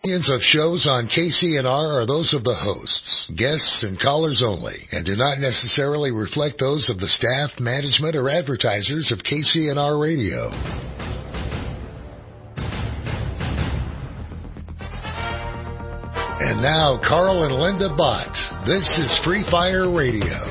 Opinions of shows on KCNR are those of the hosts, guests, and callers only, and do not necessarily reflect those of the staff, management, or advertisers of KCNR Radio. And now, Carl and Linda Bott. This is Free Fire Radio.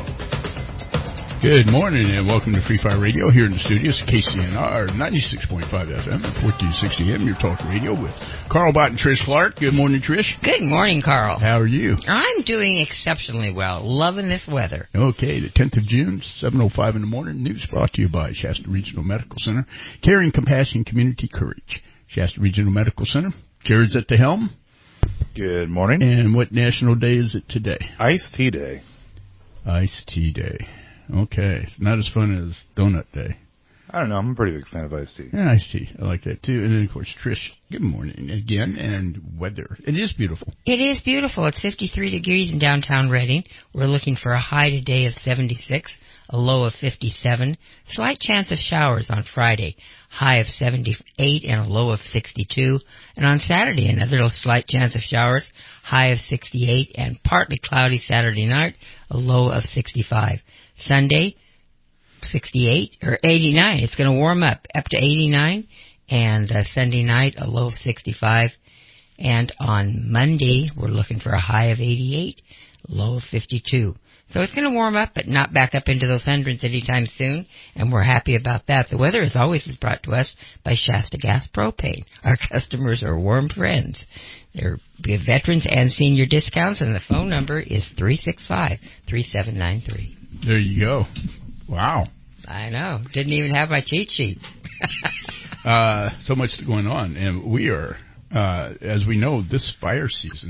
Good morning and welcome to Free Fire Radio here in the studios, KCNR 96.5 FM, 1460 AM, your talk radio with Carl Bott and Trish Clark. Good morning, Trish. Good morning, Carl. How are you? I'm doing exceptionally well. Loving this weather. Okay, the 10th of June, 7:05 in the morning. News brought to you by Shasta Regional Medical Center. Caring, compassion, community, courage. Shasta Regional Medical Center. Jared's at the helm. Good morning. And what national day is it today? Iced Tea Day. Iced Tea Day. Okay, it's not as fun as Donut Day. I don't know. I'm a pretty big fan of iced tea. Yeah, iced tea. I like that, too. And then, of course, Trish, good morning again, and weather. It is beautiful. It is beautiful. It's 53 degrees in downtown Redding. We're looking for a high today of 76, a low of 57. Slight chance of showers on Friday, high of 78 and a low of 62. And on Saturday, another slight chance of showers, high of 68 and partly cloudy Saturday night, a low of 65. Sunday, 68 or 89. It's going to warm up to 89, and Sunday night a low of 65. And on Monday we're looking for a high of 88, low of 52. So it's going to warm up, but not back up into those hundreds anytime soon, and we're happy about that. The weather, as always, is brought to us by Shasta Gas Propane. Our customers are warm friends. They're veterans and senior discounts, and the phone number is 365-3793. There you go. Wow. I know. Didn't even have my cheat sheet. So much going on, and we are, as we know, this fire season,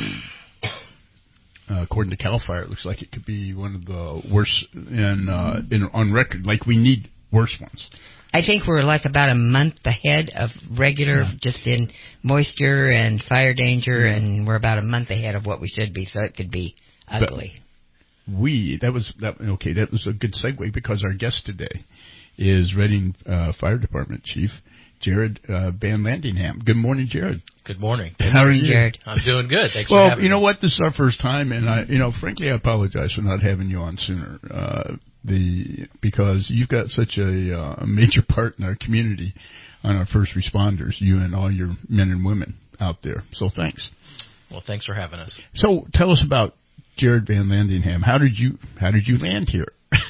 according to CAL FIRE, it looks like it could be one of the worst on record. Like, we need worse ones. I think we're like about a month ahead of regular, just in moisture and fire danger, and we're about a month ahead of what we should be, so it could be ugly. That was a good segue, because our guest today is Redding Fire Department Chief Jared Van Landingham. Good morning, Jared. Good morning. How are you, Jared? I'm doing good. Thanks for having me. Well, you know what? This is our first time, and frankly, I apologize for not having you on sooner. Because you've got such a major part in our community on our first responders, you and all your men and women out there. So thanks. Well, thanks for having us. So tell us about Jared Van Landingham. How did you land here?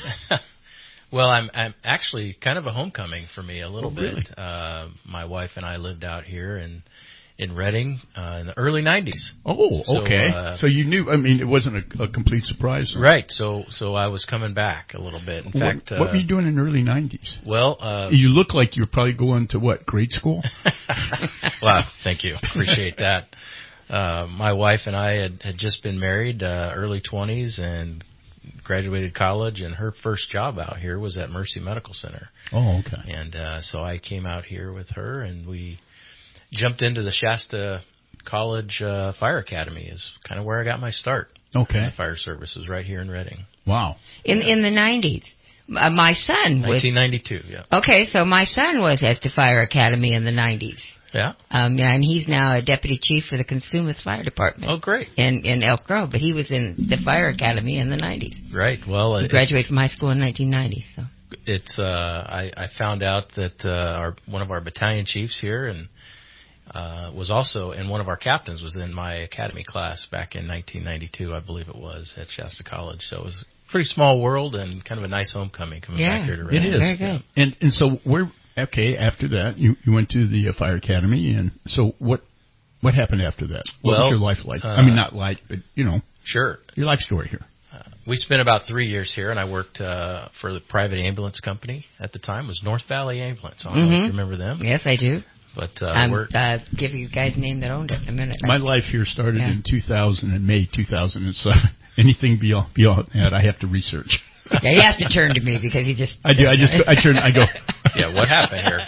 Well, I'm actually kind of a homecoming for me a little bit. Really? My wife and I lived out here in Redding in the early 90s. Oh, okay. So you knew. I mean, it wasn't a complete surprise. Right. So I was coming back a little bit. In fact, what were you doing in the early 90s? Well, you look like you were probably going to what, grade school? Well, thank you. Appreciate that. My wife and I had just been married, early 20s, and graduated college, and her first job out here was at Mercy Medical Center. Oh, okay. And so I came out here with her, and we jumped into the Shasta College Fire Academy is kind of where I got my start. Okay. In the fire services right here in Redding. Wow. In the 90s. My son was... 1992, yeah. Okay, so my son was at the Fire Academy in the 90s. Yeah. And he's now a deputy chief for the Consumers Fire Department. Oh, great. In Elk Grove, but he was in the Fire Academy in the 90s. Right. Well, he graduated from high school in 1990. So it's I found out that one of our battalion chiefs here and was also, and one of our captains was in my academy class back in 1992, I believe it was, at Shasta College. So it was a pretty small world and kind of a nice homecoming coming back here to Redding. It is. Very good. And so after that, you went to the Fire Academy, and so what happened after that? What was your life like? I mean, not like, but, Sure. Your life story here. We spent about 3 years here, and I worked for the private ambulance company at the time. It was North Valley Ambulance. I don't know if you remember them. Yes, I do. But I'll give you guys the name that owned it in a minute. My life here started in May 2007. Anything beyond that, I have to research. Yeah, he has to turn to me because he just... I do. I go. Yeah, what happened here?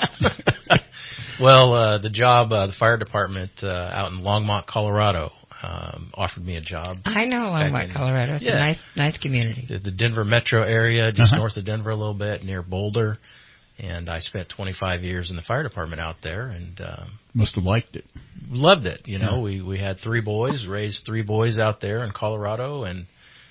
Well, the fire department out in Longmont, Colorado, offered me a job. I know Longmont, Colorado. It's a nice community. The Denver metro area, just north of Denver a little bit, near Boulder. And I spent 25 years in the fire department out there, and must have liked it. Loved it. You know, we had 3 boys, raised 3 boys out there in Colorado, and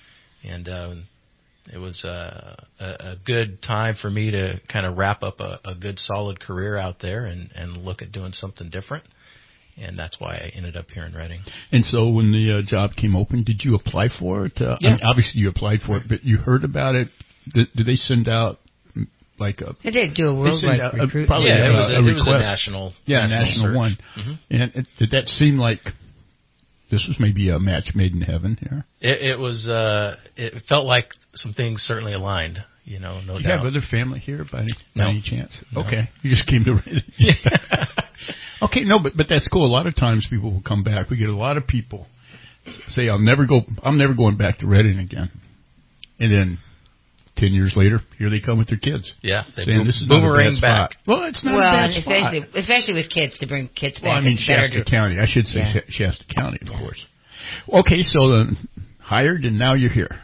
it was a good time for me to kind of wrap up a good, solid career out there and look at doing something different. And that's why I ended up here in Redding. And so when the job came open, did you apply for it? Yeah. I mean, obviously you applied for it, but you heard about it. Did they send out like a... They did do a worldwide recruitment. Probably it was a request. national national search. one. Mm-hmm. And did that seem like this was maybe a match made in heaven here? It was. It felt like some things certainly aligned. You know, no doubt. Do you have other family here by any chance? No. Okay, you just came to Redding. Okay, no, but that's cool. A lot of times people will come back. We get a lot of people say, I'm never going back to Redding again. And then 10 years later, here they come with their kids. Yeah, they saying, this is boomerang back. spot. Well, it's not a bad spot. Especially with kids, to bring kids back. Well, I mean, Shasta County. I should say Shasta County, of course. Okay, so then hired, and now you're here.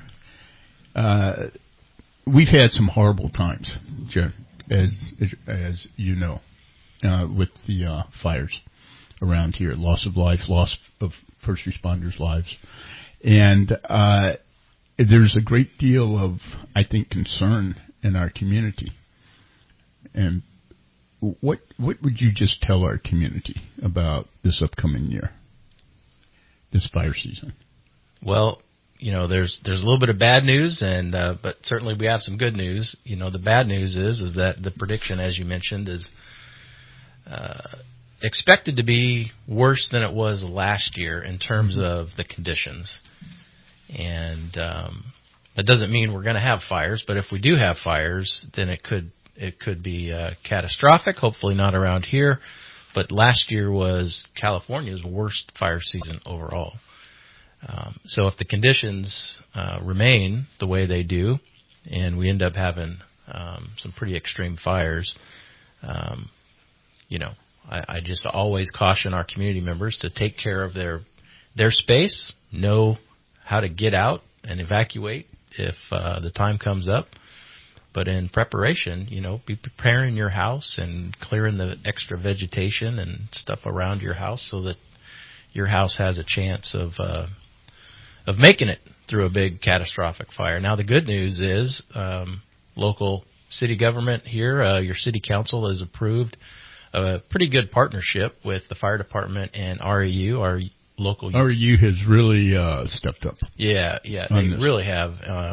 We've had some horrible times, Jared, as you know, with the fires around here. Loss of life, loss of first responders' lives. And there's a great deal of, I think, concern in our community. And what would you just tell our community about this upcoming year, this fire season? Well, you know, there's a little bit of bad news, and but certainly we have some good news. You know, the bad news is that the prediction, as you mentioned, is expected to be worse than it was last year in terms of the conditions. And that doesn't mean we're going to have fires, but if we do have fires, then it could be catastrophic. Hopefully not around here, but last year was California's worst fire season overall. So if the conditions remain the way they do, and we end up having some pretty extreme fires, you know, I just always caution our community members to take care of their space, know how to get out and evacuate if the time comes up. But in preparation, you know, be preparing your house and clearing the extra vegetation and stuff around your house so that your house has a chance of making it through a big catastrophic fire. Now, the good news is local city government here, your city council has approved a pretty good partnership with the fire department and REU, our local REU has really stepped up. Yeah, they really have.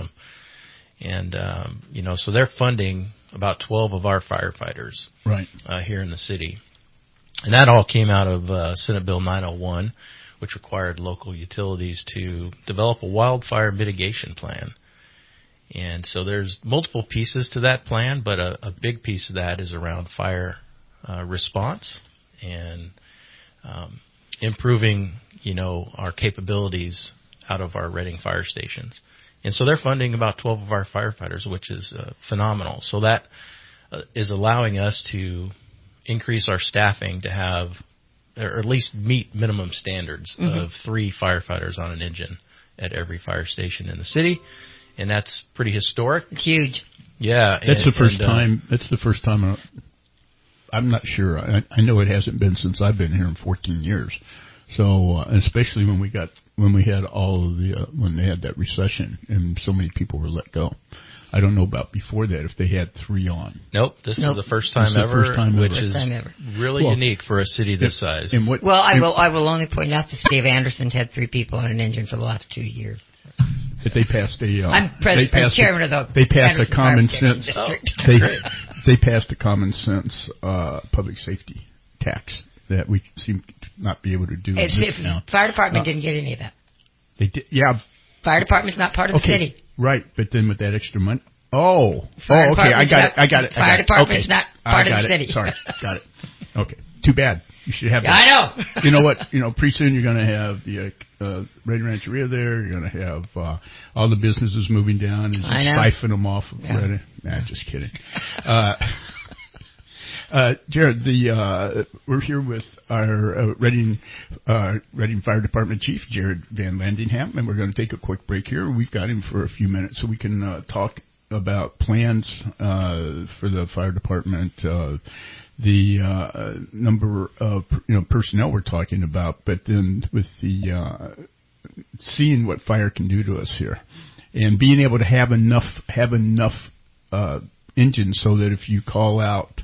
You know, so they're funding about 12 of our firefighters right here in the city. And that all came out of Senate Bill 901, which required local utilities to develop a wildfire mitigation plan. And so there's multiple pieces to that plan, but a big piece of that is around fire response and improving, you know, our capabilities out of our Redding fire stations. And so they're funding about 12 of our firefighters, which is phenomenal. So that is allowing us to increase our staffing to have, or at least meet minimum standards of 3 firefighters on an engine at every fire station in the city. And that's pretty historic. It's huge. Yeah. That's the first time. That's the first time. I'm not sure. I know it hasn't been since I've been here in 14 years. So especially when we had all of the when they had that recession and so many people were let go. I don't know about before that if they had 3 on. Nope, this is the first time ever, which is really unique for a city this size. I will only point out that Dave Anderson's had 3 people on an engine for the last 2 years. But they passed a. I'm chairman of the. They passed a common sense. They passed a common sense public safety tax that we seem to not be able to do. Fire department didn't get any of that. They did, yeah. Fire department's not part of the city. Right, but then with that extra money. Okay, I got it. Fire department's not part of the city. Sorry, got it. Okay, too bad. You should have that. I know. You know what? You know, pretty soon you're going to have the Red Rancheria there. You're going to have all the businesses moving down and siphon them off of Redding. Nah, just kidding. Jared, we're here with our Redding Fire Department Chief, Jared Van Landingham, and we're going to take a quick break here. We've got him for a few minutes so we can talk about plans for the fire department, the number of personnel we're talking about, but then with the seeing what fire can do to us here, and being able to have enough engines so that if you call out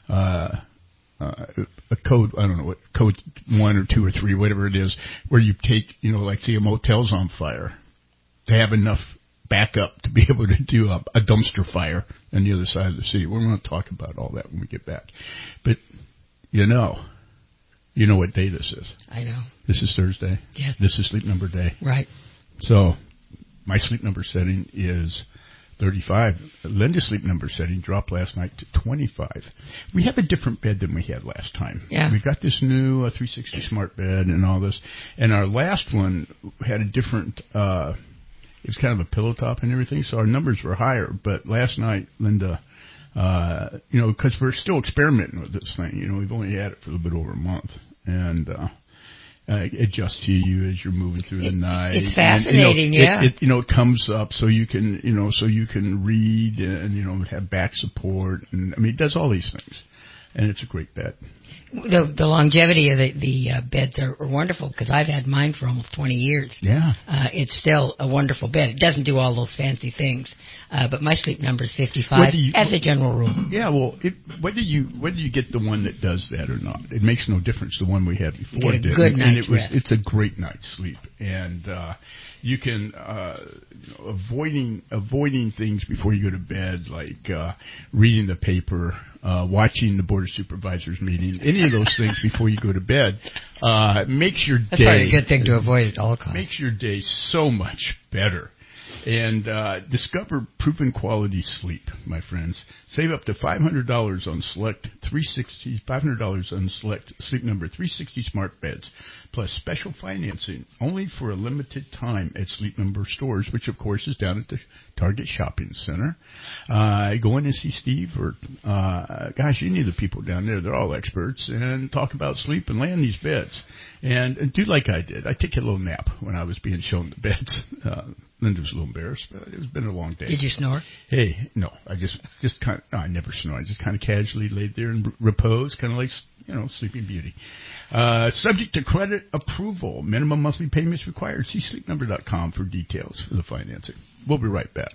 a code, I don't know what code 1 or 2 or 3, whatever it is, where you take, like say a motel's on fire, to have enough backup to be able to do a dumpster fire on the other side of the city. We're going to talk about all that when we get back. But, you know what day this is. I know. This is Thursday. Yes. This is Sleep Number Day. Right. So my sleep number setting is 35. Linda's sleep number setting dropped last night to 25. We have a different bed than we had last time. Yeah. We've got this new 360 smart bed and all this. And our last one had a different, it was kind of a pillow top and everything, so our numbers were higher. But last night, Linda, because we're still experimenting with this thing. We've only had it for a little bit over a month. And adjust to you as you're moving through the night. It's fascinating, yeah. It comes up so you can, read and, have back support. And it does all these things. And it's a great bed. The longevity of the beds are wonderful because I've had mine for almost 20 years. Yeah. It's still a wonderful bed. It doesn't do all those fancy things, but my sleep number is 55 as a general rule. Yeah, well, whether you get the one that does that or not, it makes no difference. The one we had before did. Good night's rest. It's a great night's sleep, and you can avoiding things before you go to bed, like reading the paper, watching the Board of Supervisors meeting, any of those things before you go to bed, makes your day. That's probably a good thing to avoid at all costs. Makes your day so much better. And discover proven quality sleep, my friends. Save up to $500 on select 360, $500 on select Sleep Number 360 smart beds, plus special financing only for a limited time at Sleep Number stores, which of course is down at the Target Shopping Center. Go in and see Steve or, any of the people down there. They're all experts and talk about sleep and lay on these beds. And do like I did. I take a little nap when I was being shown the beds. Linda was a little embarrassed, but it's been a long day. Did you snore? Hey, no, I just kind of, no, I never snore. I just kind of casually laid there and repose, kind of like, Sleeping Beauty. Subject to credit approval. Minimum monthly payments required. See sleepnumber.com for details for the financing. We'll be right back.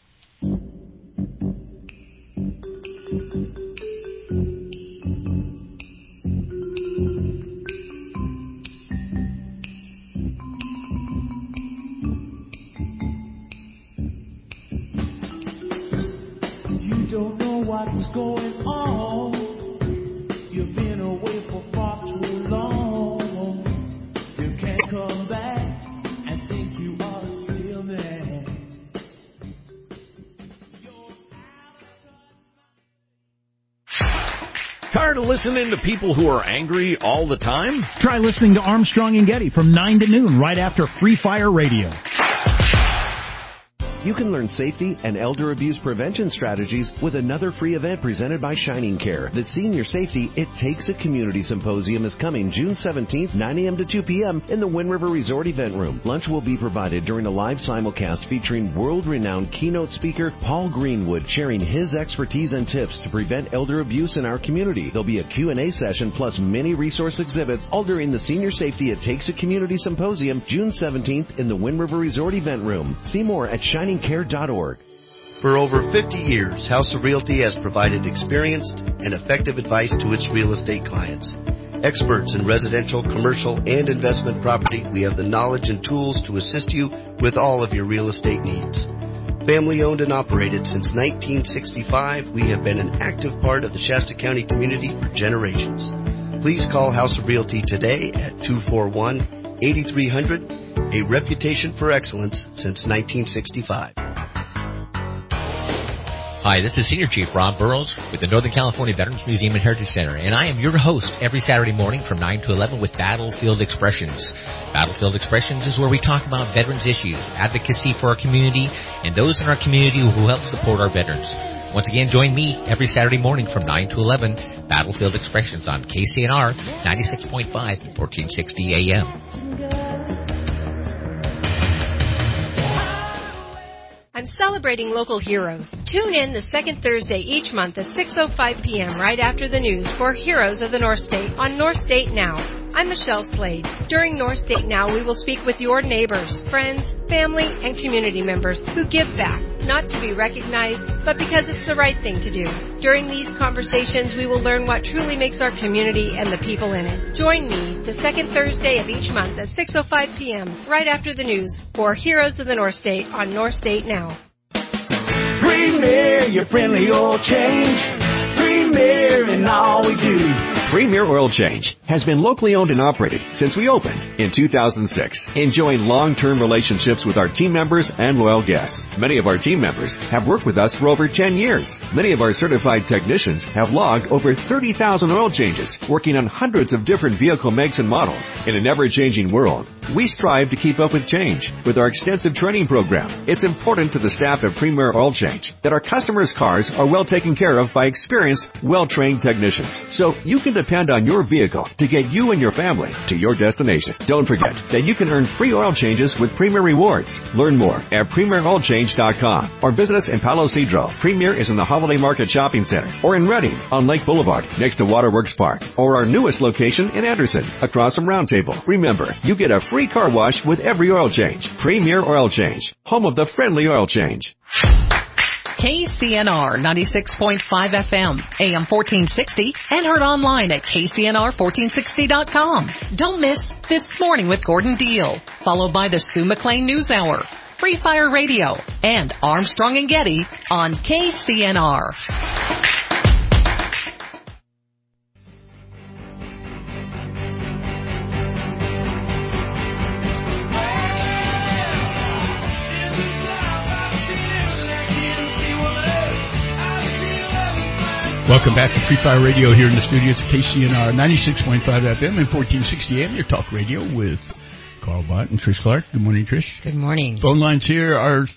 Don't know what's going on. You've been away for far too long. You can't come back and think you are still there. Tired of listening to people who are angry all the time? Try listening to Armstrong and Getty from 9 to noon right after Free Fire Radio. You can learn safety and elder abuse prevention strategies with another free event presented by Shining Care. The Senior Safety It Takes a Community Symposium is coming June 17th, 9 a.m. to 2 p.m. in the Wind River Resort Event Room. Lunch will be provided during a live simulcast featuring world-renowned keynote speaker Paul Greenwood sharing his expertise and tips to prevent elder abuse in our community. There'll be a Q&A session plus many resource exhibits all during the Senior Safety It Takes a Community Symposium June 17th in the Wind River Resort Event Room. See more at shiningcare.org. For over 50 years, House of Realty has provided experienced and effective advice to its real estate clients. Experts in residential, commercial, and investment property, we have the knowledge and tools to assist you with all of your real estate needs. Family owned and operated since 1965, we have been an active part of the Shasta County community for generations. Please call House of Realty today at 241-8300, a reputation for excellence since 1965. Hi, this is Senior Chief Rob Burrows with the Northern California Veterans Museum and Heritage Center, and I am your host every Saturday morning from 9 to 11 with Battlefield Expressions. Battlefield Expressions is where we talk about veterans issues, advocacy for our community, and those in our community who help support our veterans. Once again, join me every Saturday morning from 9 to 11, Battlefield Expressions on KCNR 96.5, 1460 AM. I'm celebrating local heroes. Tune in the second Thursday each month at 6:05 p.m. right after the news for Heroes of the North State on North State Now. I'm Michelle Slade. During North State Now, we will speak with your neighbors, friends, family, and community members who give back, not to be recognized, but because it's the right thing to do. During these conversations, we will learn what truly makes our community and the people in it. Join me the second Thursday of each month at 6:05 p.m. right after the news for Heroes of the North State on North State Now. Premier, your friendly oil change. Premier in all we do. Premier Oil Change has been locally owned and operated since we opened in 2006, enjoying long-term relationships with our team members and loyal guests. Many of our team members have worked with us for over 10 years. Many of our certified technicians have logged over 30,000 oil changes, working on hundreds of different vehicle makes and models. In an ever-changing world, we strive to keep up with change. With our extensive training program, it's important to the staff at Premier Oil Change that our customers' cars are well taken care of by experienced, well-trained technicians. So you can depend on your vehicle to get you and your family to your destination. Don't forget that you can earn free oil changes with Premier Rewards. Learn more at PremierOilChange.com or visit us in Palo Cedro. Premier is in the Holiday Market Shopping Center or in Redding on Lake Boulevard next to Waterworks Park or our newest location in Anderson across from Round Table. Remember, you get a free car wash with every oil change. Premier Oil Change, home of the friendly oil change. KCNR 96.5 FM, AM 1460, and heard online at KCNR1460.com. Don't miss This Morning with Gordon Deal, followed by the Sue McLean News Hour, Free Fire Radio, and Armstrong and Getty on KCNR. Welcome back to Free Fire Radio here in the studios at KCNR 96.5 FM and 1460 AM, your talk radio with Carl Bott and Trish Clark. Good morning, Trish. Good morning. Phone lines here are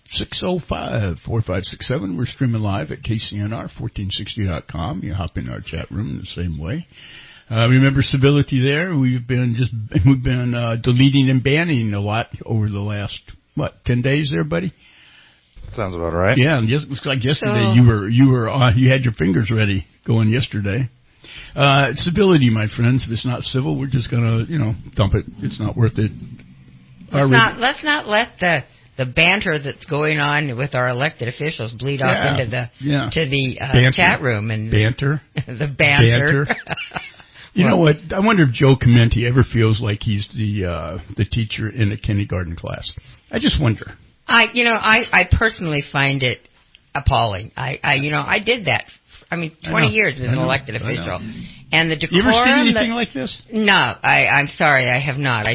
605-4567. We're streaming live at KCNR1460.com. You hop in our chat room in the same way. Remember civility there. We've been deleting and banning a lot over the last, 10 days there, buddy? Sounds about right. Yeah, and looks like yesterday you had your fingers ready going yesterday. Civility, my friends. If it's not civil, we're just gonna, dump it. It's not worth it. Let's not let the banter that's going on with our elected officials bleed off into the chat room and banter. The banter. You know what? I wonder if Joe Clementi ever feels like he's the teacher in a kindergarten class. I just wonder. I personally find it appalling. I did that. 20 years as an elected official. And the decorum. You ever seen anything like this? No, I'm sorry, I have not.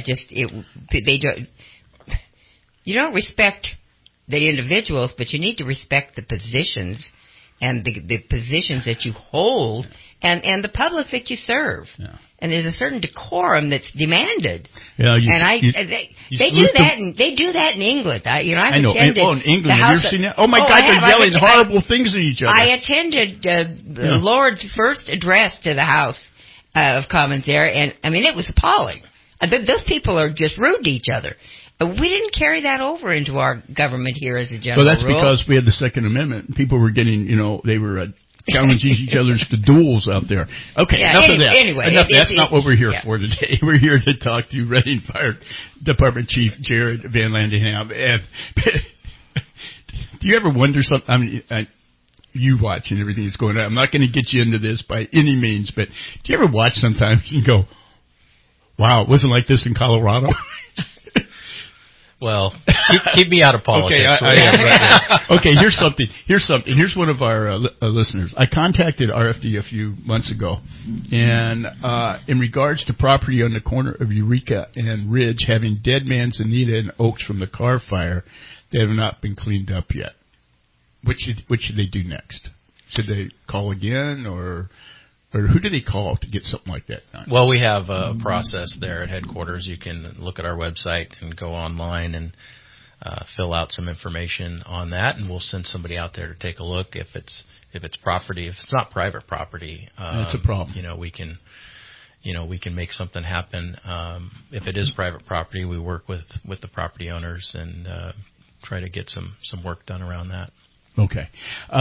You don't respect the individuals, but you need to respect the positions and the positions that you hold and the public that you serve. Yeah. And there's a certain decorum that's demanded. Yeah, they do that in England. I know. In England, have you seen that? Oh my God, they're yelling horrible things at each other. I attended the Lord's first address to the House of Commons there, and it was appalling. Those people are just rude to each other. We didn't carry that over into our government here as a general rule. Well, that's because we had the Second Amendment. People were getting, they were challenging each other to duels out there. Okay, enough of that. Anyway, that's not what we're here for today. We're here to talk to Redding Fire Department Chief Jared Van Landingham. And do you ever wonder something? You watch and everything that's going on. I'm not going to get you into this by any means, but do you ever watch sometimes and go, wow, it wasn't like this in Colorado? Well, keep me out of politics. Okay, I am right. Okay, here's something. Here's one of our listeners. I contacted RFD a few months ago, and in regards to property on the corner of Eureka and Ridge having Dead Man's Anita and Oaks from the car fire, they have not been cleaned up yet. What should they do next? Should they call again, or who do they call to get something like that done? Well, we have a process there at headquarters. You can look at our website and go online and fill out some information on that, and we'll send somebody out there to take a look. If it's property, if it's not private property, that's a problem. We can make something happen. If it is private property, we work with the property owners and try to get some work done around that. Okay.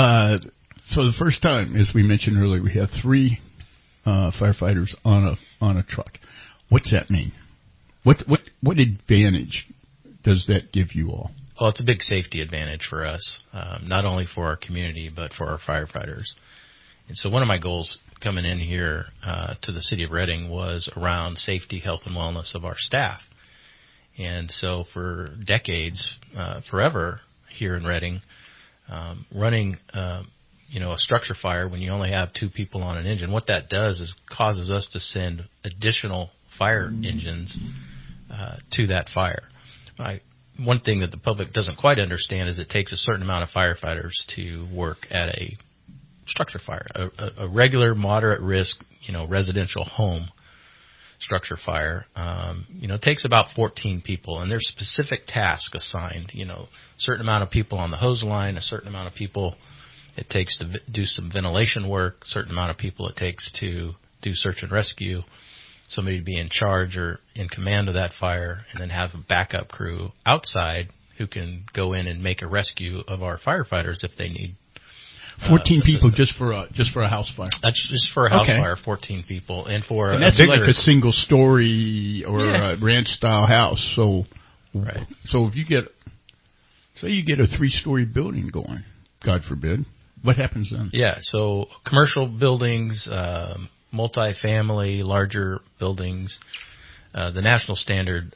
So the first time, as we mentioned earlier, we have 3 firefighters on a truck. What's that mean? What advantage does that give you all? Well, it's a big safety advantage for us, not only for our community but for our firefighters. And so one of my goals coming in here to the city of Reading was around safety, health, and wellness of our staff. And so for decades, forever here in Reading, running a structure fire when you only have 2 people on an engine, what that does is causes us to send additional fire engines to that fire. One thing that the public doesn't quite understand is it takes a certain amount of firefighters to work at a structure fire. A regular, moderate risk, residential home structure fire, takes about 14 people, and there's specific tasks assigned. Certain amount of people on the hose line, a certain amount of people it takes to do some ventilation work, certain amount of people it takes to do search and rescue, somebody to be in charge or in command of that fire, and then have a backup crew outside who can go in and make a rescue of our firefighters if they need. 14 people just for a house fire. That's just for a house fire, 14 people, and for and that's bigger, like a single story or a ranch style house. So, right. So if you get a 3-story building going, God forbid, what happens then? Yeah, so commercial buildings, multifamily, larger buildings. The national standard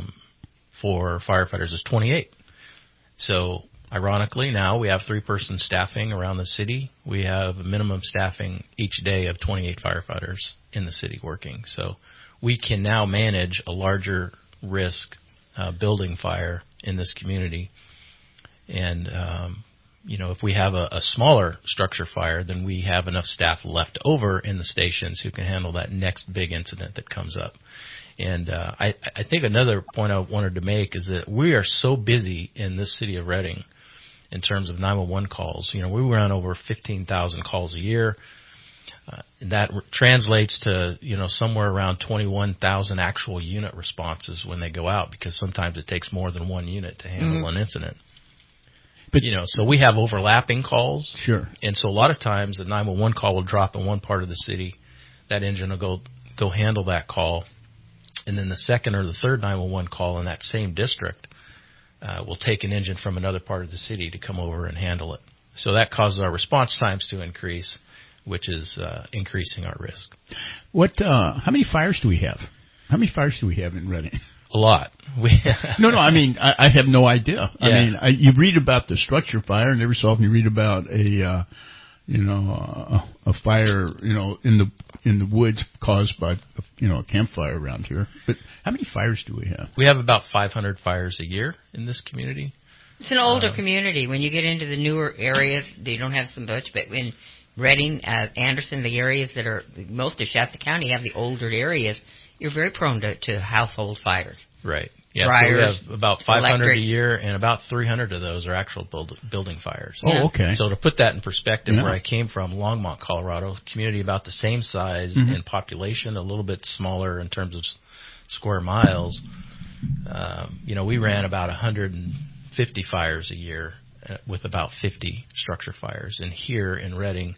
for firefighters is 28. So, ironically, now we have 3-person staffing around the city. We have a minimum staffing each day of 28 firefighters in the city working. So, we can now manage a larger risk building fire in this community. And if we have a smaller structure fire, then we have enough staff left over in the stations who can handle that next big incident that comes up. And I think another point I wanted to make is that we are so busy in this city of Reading in terms of 911 calls. We run over 15,000 calls a year. And that translates to, somewhere around 21,000 actual unit responses when they go out, because sometimes it takes more than one unit to handle an incident. But, so we have overlapping calls. Sure. And so a lot of times a 911 call will drop in one part of the city. That engine will go handle that call. And then the second or the third 911 call in that same district will take an engine from another part of the city to come over and handle it. So that causes our response times to increase, which is increasing our risk. How many fires do we have? How many fires do we have in Reading? A lot. No, I mean, I have no idea. Yeah. I mean, you read about the structure fire, and every so often you read about a fire, in the woods caused by, a campfire around here. But how many fires do we have? We have about 500 fires a year in this community. It's an older community. When you get into the newer areas, they don't have so much, but in Reading, Anderson, the areas that are, most of Shasta County have the older areas, you're very prone to household fires. Right. Yeah, Fires, so we have about 500 electric. a year, and about 300 of those are actual building fires. Oh, okay. So to put that in perspective, where I came from, Longmont, Colorado, community about the same size in population, a little bit smaller in terms of square miles. We ran about 150 fires a year with about 50 structure fires. And here in Reading,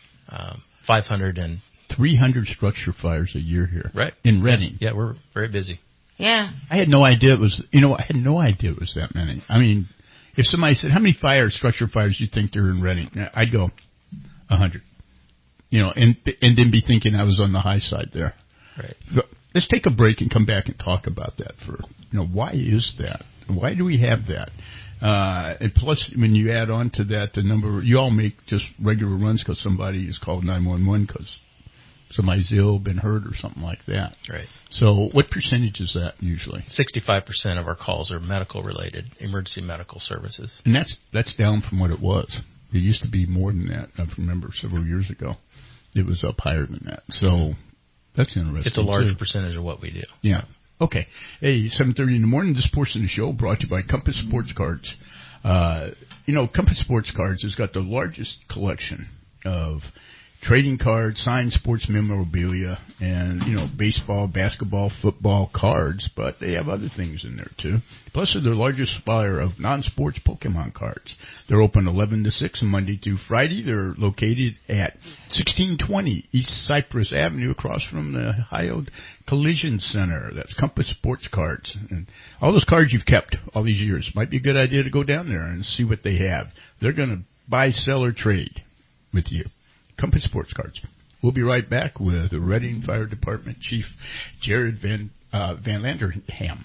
300 structure fires a year here. Right. In Reading. Yeah, we're very busy. Yeah. I had no idea it was, it was that many. I mean, if somebody said, how many structure fires do you think there are in Reading? I'd go 100. And then be thinking I was on the high side there. Right. So let's take a break and come back and talk about that for, why is that? Why do we have that? And plus, when you add on to that, the number, you all make just regular runs because somebody is called 911 because somebody's ill, been hurt, or something like that. Right. So what percentage is that usually? 65% of our calls are medical-related, emergency medical services. And that's down from what it was. It used to be more than that. I remember several years ago. It was up higher than that. So that's interesting. It's a large percentage of what we do. Yeah. Okay. Hey, 7:30 in the morning. This portion of the show brought to you by Compass Sports Cards. Compass Sports Cards has got the largest collection of trading cards, signed sports memorabilia, and, baseball, basketball, football cards, but they have other things in there too. Plus, they're the largest supplier of non-sports Pokemon cards. They're open 11 to 6 Monday through Friday. They're located at 1620 East Cypress Avenue across from the Ohio Collision Center. That's Compass Sports Cards. And all those cards you've kept all these years, might be a good idea to go down there and see what they have. They're going to buy, sell, or trade with you. Compass Sports Cards. We'll be right back with the Reading Fire Department Chief Jared Van Landerham.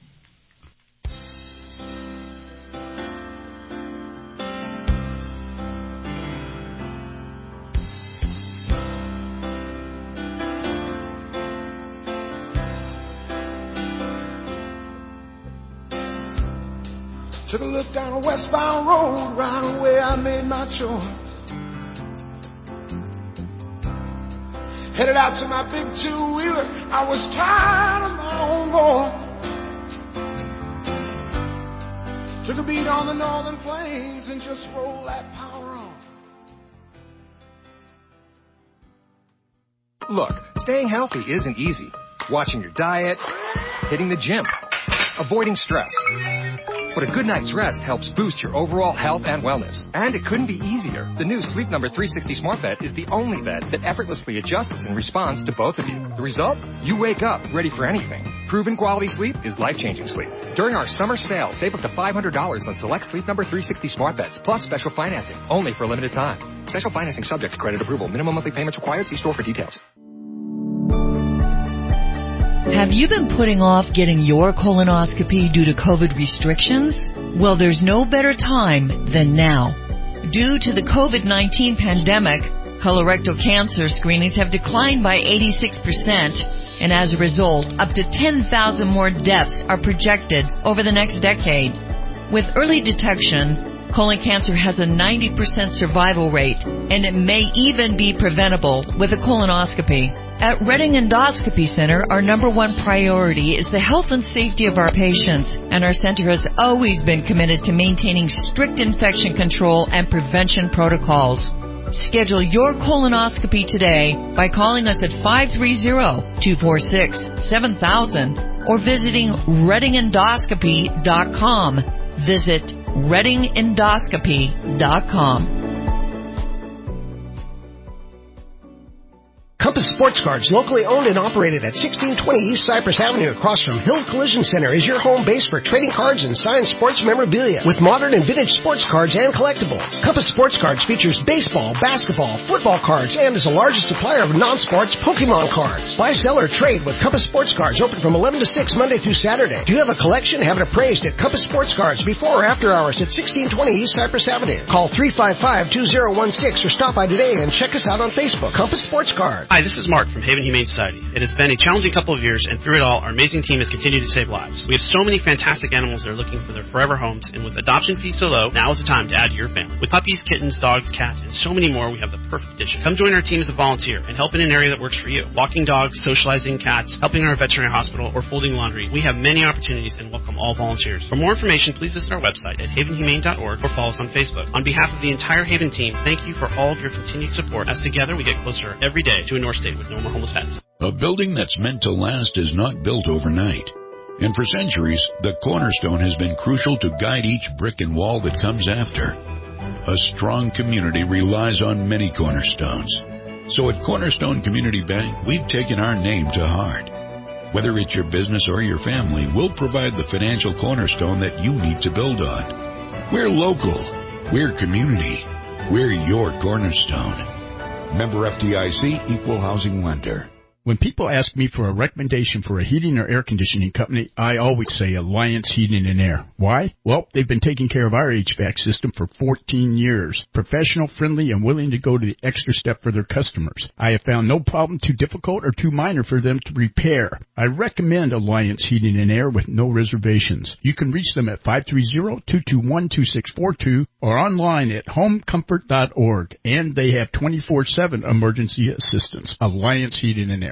Took a look down a westbound road, right away I made my choice. Headed out to my big two-wheeler, I was tired of my own voice. Took a beat on the northern plains and just rolled that power on. Look, staying healthy isn't easy. Watching your diet, hitting the gym, avoiding stress. But a good night's rest helps boost your overall health and wellness. And it couldn't be easier. The new Sleep Number 360 Smart Bed is the only bed that effortlessly adjusts and responds to both of you. The result? You wake up ready for anything. Proven quality sleep is life-changing sleep. During our summer sale, save up to $500 on select Sleep Number 360 Smart Beds, plus special financing, only for a limited time. Special financing subject to credit approval. Minimum monthly payments required. See store for details. Have you been putting off getting your colonoscopy due to COVID restrictions? Well, there's no better time than now. Due to the COVID-19 pandemic, colorectal cancer screenings have declined by 86%, and as a result, up to 10,000 more deaths are projected over the next decade. With early detection, colon cancer has a 90% survival rate, and it may even be preventable with a colonoscopy. At Reading Endoscopy Center, our number one priority is the health and safety of our patients, and our center has always been committed to maintaining strict infection control and prevention protocols. Schedule your colonoscopy today by calling us at 530-246-7000 or visiting readingendoscopy.com. Visit readingendoscopy.com. Compass Sports Cards, locally owned and operated at 1620 East Cypress Avenue across from Hill Collision Center, is your home base for trading cards and signed sports memorabilia with modern and vintage sports cards and collectibles. Compass Sports Cards features baseball, basketball, football cards, and is the largest supplier of non-sports Pokemon cards. Buy, sell, or trade with Compass Sports Cards, open from 11 to 6 Monday through Saturday. Do you have a collection? Have it appraised at Compass Sports Cards before or after hours at 1620 East Cypress Avenue. Call 355-2016 or stop by today and check us out on Facebook. Compass Sports Cards. Hi, this is Mark from Haven Humane Society. It has been a challenging couple of years, and through it all, our amazing team has continued to save lives. We have so many fantastic animals that are looking for their forever homes, and with adoption fees so low, now is the time to add to your family. With puppies, kittens, dogs, cats, and so many more, we have the perfect addition. Come join our team as a volunteer and help in an area that works for you. Walking dogs, socializing cats, helping our veterinary hospital, or folding laundry. We have many opportunities and welcome all volunteers. For more information, please visit our website at havenhumane.org or follow us on Facebook. On behalf of the entire Haven team, thank you for all of your continued support, as together we get closer every day to a North State with no more homeless pets. A building that's meant to last is not built overnight. And for centuries, the cornerstone has been crucial to guide each brick and wall that comes after. A strong community relies on many cornerstones. So at Cornerstone Community Bank, we've taken our name to heart. Whether it's your business or your family, we'll provide the financial cornerstone that you need to build on. We're local. We're community. We're your cornerstone. Member FDIC, Equal Housing Lender. When people ask me for a recommendation for a heating or air conditioning company, I always say Alliance Heating and Air. Why? Well, they've been taking care of our HVAC system for 14 years. Professional, friendly, and willing to go to the extra step for their customers. I have found no problem too difficult or too minor for them to repair. I recommend Alliance Heating and Air with no reservations. You can reach them at 530-221-2642 or online at homecomfort.org. And they have 24/7 emergency assistance. Alliance Heating and Air.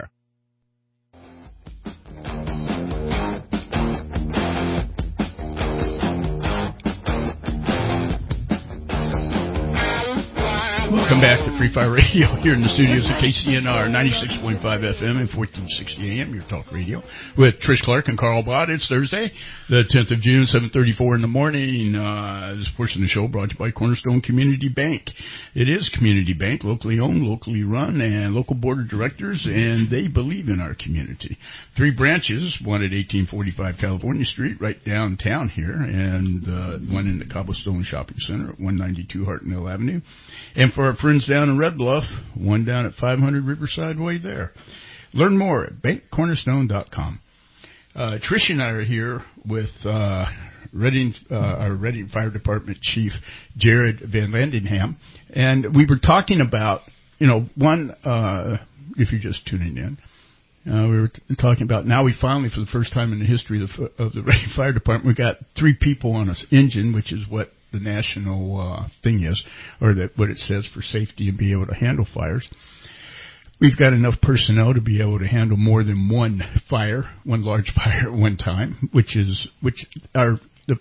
Welcome back to Free Fire Radio here in the studios of KCNR 96.5 FM and 1460 AM, your talk radio, with Trish Clark and Carl Bott. It's Thursday, the 10th of June, 7:34 in the morning. This portion of the show brought to you by Cornerstone Community Bank. It is Community Bank, locally owned, locally run, and local board of directors, and they believe in our community. 3 branches, one at 1845 California Street, right downtown here, and one in the Cobblestone Shopping Center at 192 Hartnell Avenue. And for our friends down in Red Bluff, one down at 500 Riverside Way there. Learn more at bankcornerstone.com. Trish and I are here with Reading, our Reading Fire Department Chief, Jared Van Landingham. And we were talking about, one, if you're just tuning in, we were talking about now we finally, for the first time in the history of the Reading Fire Department, we got 3 people on an engine, which is what the national thing is, or that what it says for safety and be able to handle fires. We've got enough personnel to be able to handle more than one large fire at one time, which our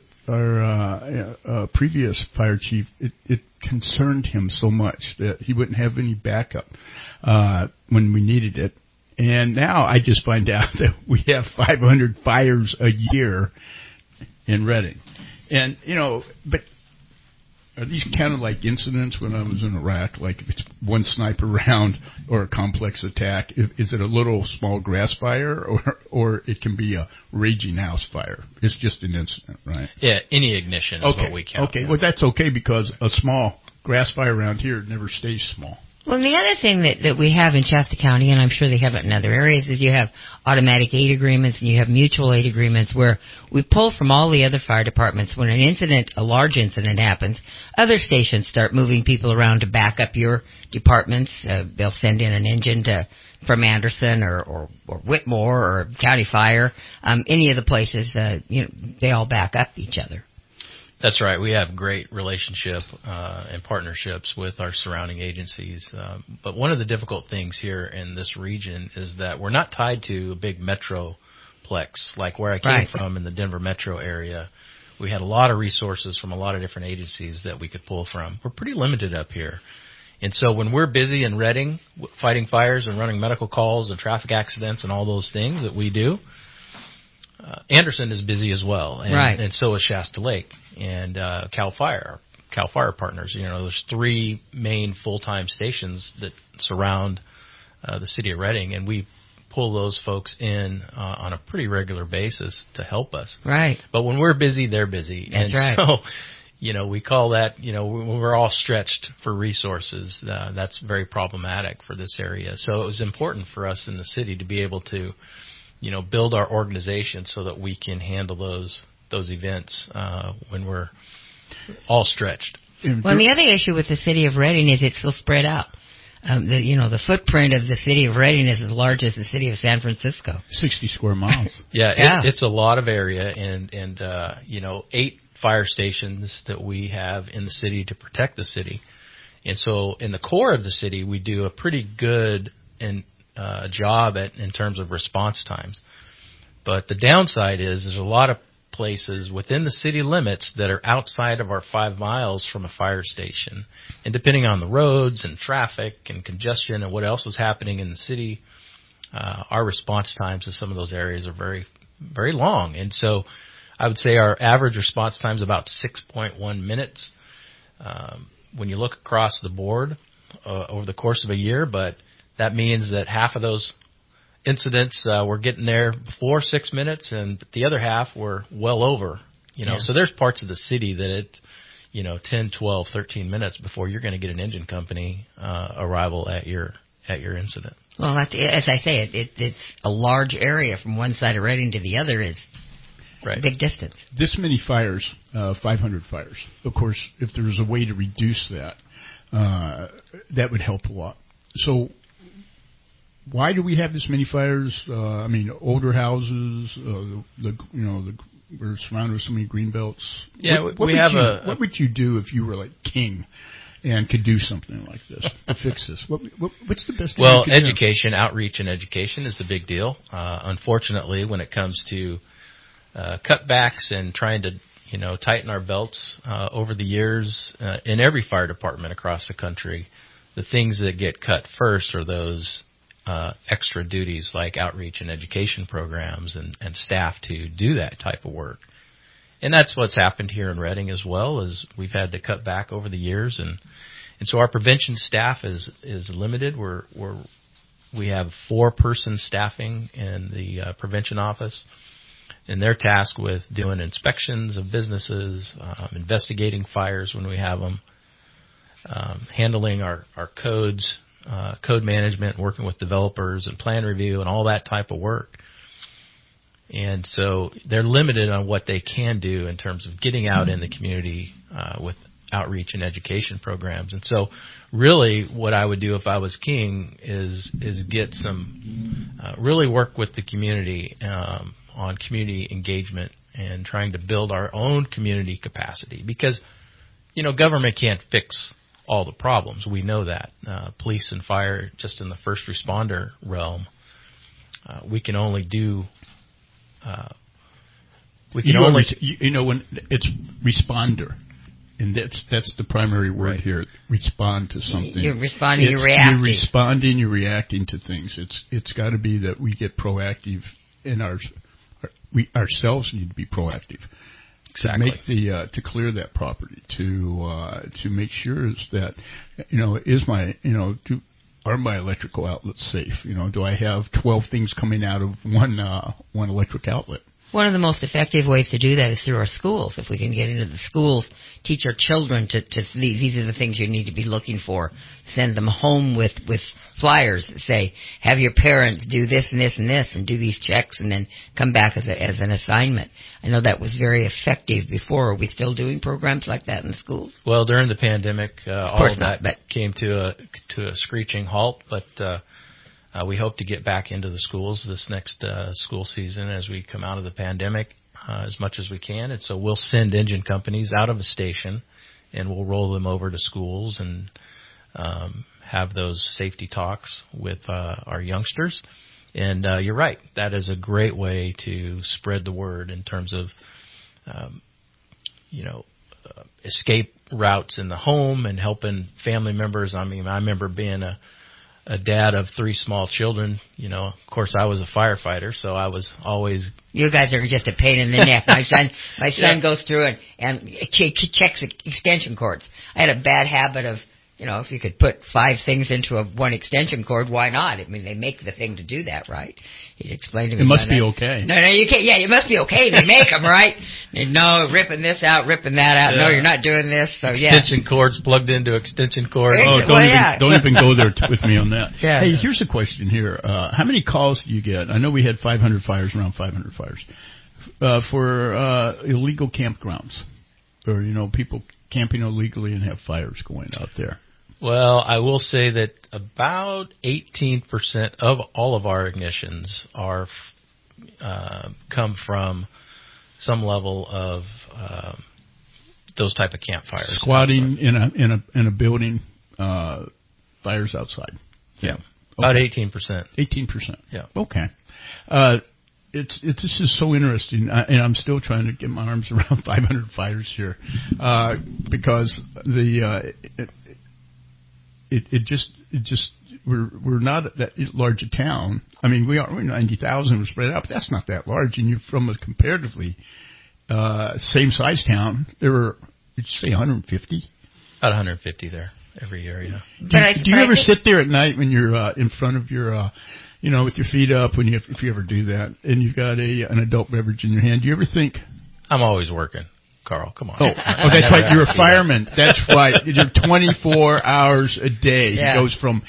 previous fire chief, it concerned him so much that he wouldn't have any backup when we needed it. And now I just find out that we have 500 fires a year in Reading. And, but are these kind of like incidents when I was in Iraq, like if it's one sniper round or a complex attack? Is it a little small grass fire or it can be a raging house fire? It's just an incident, right? Yeah, any ignition is what we count. Okay, well, that's okay because a small grass fire around here never stays small. Well, and the other thing that we have in Shasta County, and I'm sure they have it in other areas, is you have automatic aid agreements and you have mutual aid agreements where we pull from all the other fire departments. When a large incident happens, other stations start moving people around to back up your departments. They'll send in an engine from Anderson or Whitmore or County Fire. Any of the places, they all back up each other. That's right. We have great relationship and partnerships with our surrounding agencies. But one of the difficult things here in this region is that we're not tied to a big metroplex like where I came from in the Denver metro area. We had a lot of resources from a lot of different agencies that we could pull from. We're pretty limited up here. And so when we're busy in Reading fighting fires and running medical calls and traffic accidents and all those things that we do, Anderson is busy as well, and so is Shasta Lake and Cal Fire partners. There's 3 main full-time stations that surround the city of Reading, and we pull those folks in on a pretty regular basis to help us. Right. But when we're busy, they're busy. That's right. So, we call that, when we're all stretched for resources, that's very problematic for this area. So it was important for us in the city to be able to build our organization so that we can handle those events when we're all stretched. Well, and the other issue with the city of Reading is it's so spread out. The footprint of the city of Reading is as large as the city of San Francisco. 60 square miles. It's a lot of area, and 8 fire stations that we have in the city to protect the city. And so in the core of the city, we do a pretty good job in terms of response times. But the downside is there's a lot of places within the city limits that are outside of our 5 miles from a fire station. And depending on the roads and traffic and congestion and what else is happening in the city, our response times to some of those areas are very, very long. And so I would say our average response time is about 6.1 minutes when you look across the board over the course of a year, but that means that half of those incidents we're getting there before 6 minutes, and the other half were well over. So there's parts of the city that 10, 12, 13 minutes before you're going to get an engine company arrival at your incident. Well, as I say, it's a large area from one side of Reading to the other is a big distance. This many fires, 500 fires. Of course, if there was a way to reduce that, that would help a lot. So why do we have this many fires? Older houses, we're surrounded with so many green belts. Yeah, what would you do if you were like king and could do something like this to fix this? What's the best thing you could education, outreach and education is the big deal. Unfortunately, when it comes to cutbacks and trying to tighten our belts over the years in every fire department across the country, the things that get cut first are those extra duties like outreach and education programs and staff to do that type of work. And that's what's happened here in Redding as well, is we've had to cut back over the years, and so our prevention staff is limited. We have 4-person staffing in the prevention office, and they're tasked with doing inspections of businesses, investigating fires when we have them, handling our codes, code management, working with developers and plan review and all that type of work. And so they're limited on what they can do in terms of getting out in the community with outreach and education programs. And so really what I would do if I was king is get some, really work with the community on community engagement and trying to build our own community capacity, because, government can't fix all the problems. We know that. Police and fire, just in the first responder realm, we can only do when it's responder, and that's the primary word here. Respond to something. You're responding. You're reacting. You're responding. You're reacting to things. It's got to be that we get proactive in we ourselves need to be proactive. Exactly. To clear that property, to make sure that are my electrical outlets safe? Do I have 12 things coming out of one electric outlet? One of the most effective ways to do that is through our schools. If we can get into the schools, teach our children to these are the things you need to be looking for. Send them home with flyers that say, have your parents do this and this and this and do these checks, and then come back as an assignment. I know that was very effective before. Are we still doing programs like that in the schools? Well, during the pandemic, all of that came to a screeching halt, but we hope to get back into the schools this next school season as we come out of the pandemic as much as we can. And so we'll send engine companies out of the station, and we'll roll them over to schools and have those safety talks with our youngsters. And you're right. That is a great way to spread the word in terms of, escape routes in the home and helping family members. I mean, I remember being a dad of 3 small children. Of course, I was a firefighter, so I was always. You guys are just a pain in the neck. My son goes through and checks extension cords. I had a bad habit of, if you could put 5 things into one extension cord, why not? I mean, they make the thing to do that, right? He explained to me. It must be okay. No, you can't. Yeah, it must be okay. They make them, right? No, ripping this out, ripping that out. Yeah. No, you're not doing this. So extension cords plugged into extension cords. Don't even go there with me on that. Yeah. Hey, here's a question here. How many calls do you get? I know we had 500 fires, around 500 fires, for illegal campgrounds, or people camping illegally and have fires going out there. Well, I will say that about 18% of all of our ignitions are come from some level of those type of campfires. Squatting in a building, fires outside. Yeah, about 18%. 18%. Yeah. Okay. This is so interesting, and I'm still trying to get my arms around 500 fires here, because It just we're not that large a town. I mean, we're 90,000. We're spread out, but that's not that large. And you're from a comparatively same size town. There were, did you say 150? About 150 there every year. Yeah. Do you ever sit there at night when you're in front of your, with your feet up, if you ever do that, and you've got an adult beverage in your hand? Do you ever think? I'm always working. Carl, come on. Oh, that's right. You're a fireman. That's right. You're 24 hours a day. Yeah. He goes from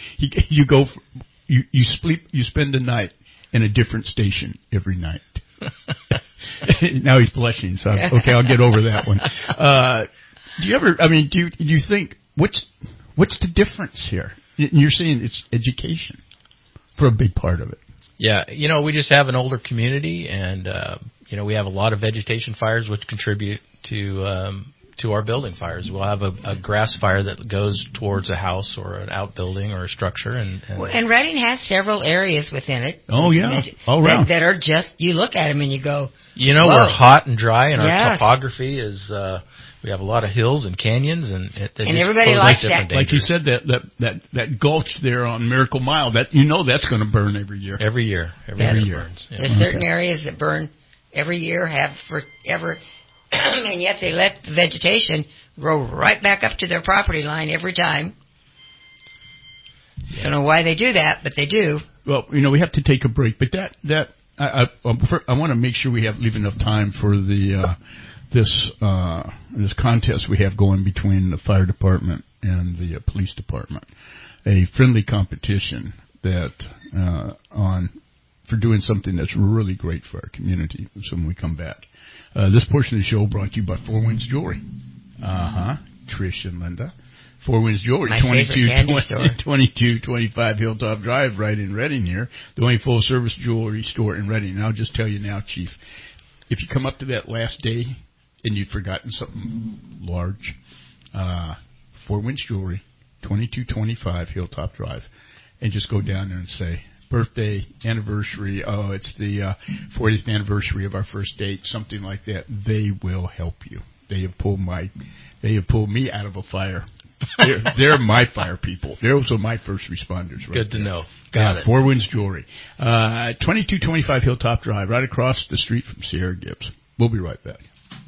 you spend the night in a different station every night. Now he's blushing. So okay, I'll get over that one. Do you ever? I mean, do you think what's the difference here? You're saying it's education for a big part of it. Yeah, we just have an older community, and we have a lot of vegetation fires, which contribute to to our building fires. We'll have a grass fire that goes towards a house or an outbuilding or a structure. And Reading has several areas within it. Oh, yeah. All around. That are just, you look at them and you go, you know, whoa. We're hot and dry, and our Yes. topography is, we have a lot of hills and canyons, and everybody likes that. Like you said, that gulch there on Miracle Mile, that's going to burn every year. Every year. Yes. Burns. Yeah. There's certain areas that burn every year, have forever, and yet they let the vegetation grow right back up to their property line every time. Yeah. Don't know why they do that, but they do. Well, we have to take a break, but I want to make sure we leave enough time for the this contest we have going between the fire department and the police department, a friendly competition that for doing something that's really great for our community. So when we come back, this portion of the show brought to you by Four Winds Jewelry. Trish and Linda. Four Winds Jewelry, 2225 Hilltop Drive, right in Reading here. The only full-service jewelry store in Reading. And I'll just tell you now, Chief, if you come up to that last day and you've forgotten something large, Four Winds Jewelry, 2225 Hilltop Drive, and just go down there and say, birthday, anniversary, it's the 40th anniversary of our first date, something like that. They will help you. They have pulled me out of a fire. They're my fire people. They're also my first responders. Right Good to there. know. Got it. Four Winds Jewelry. 2225 Hilltop Drive, right across the street from Sierra Gibbs. We'll be right back.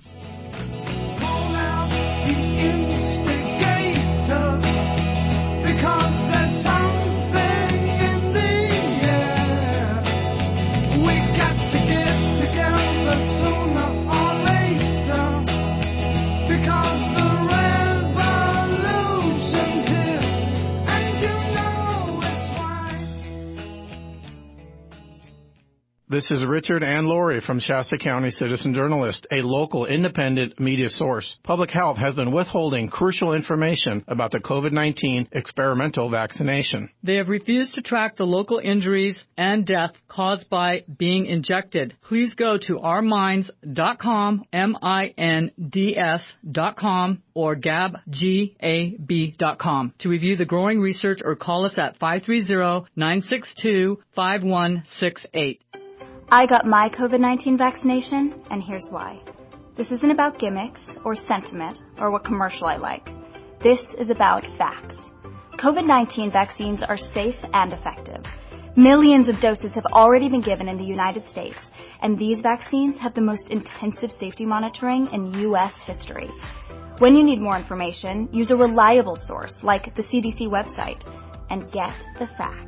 This is Richard and Lori from Shasta County Citizen Journalist, a local independent media source. Public Health has been withholding crucial information about the COVID-19 experimental vaccination. They have refused to track the local injuries and death caused by being injected. Please go to ourminds.com, MINDS.com, or gab.com to review the growing research or call us at 530-962-5168. I got my COVID-19 vaccination, and here's why. This isn't about gimmicks or sentiment or what commercial I like. This is about facts. COVID-19 vaccines are safe and effective. Millions of doses have already been given in the United States, and these vaccines have the most intensive safety monitoring in U.S. history. When you need more information, use a reliable source like the CDC website and get the facts.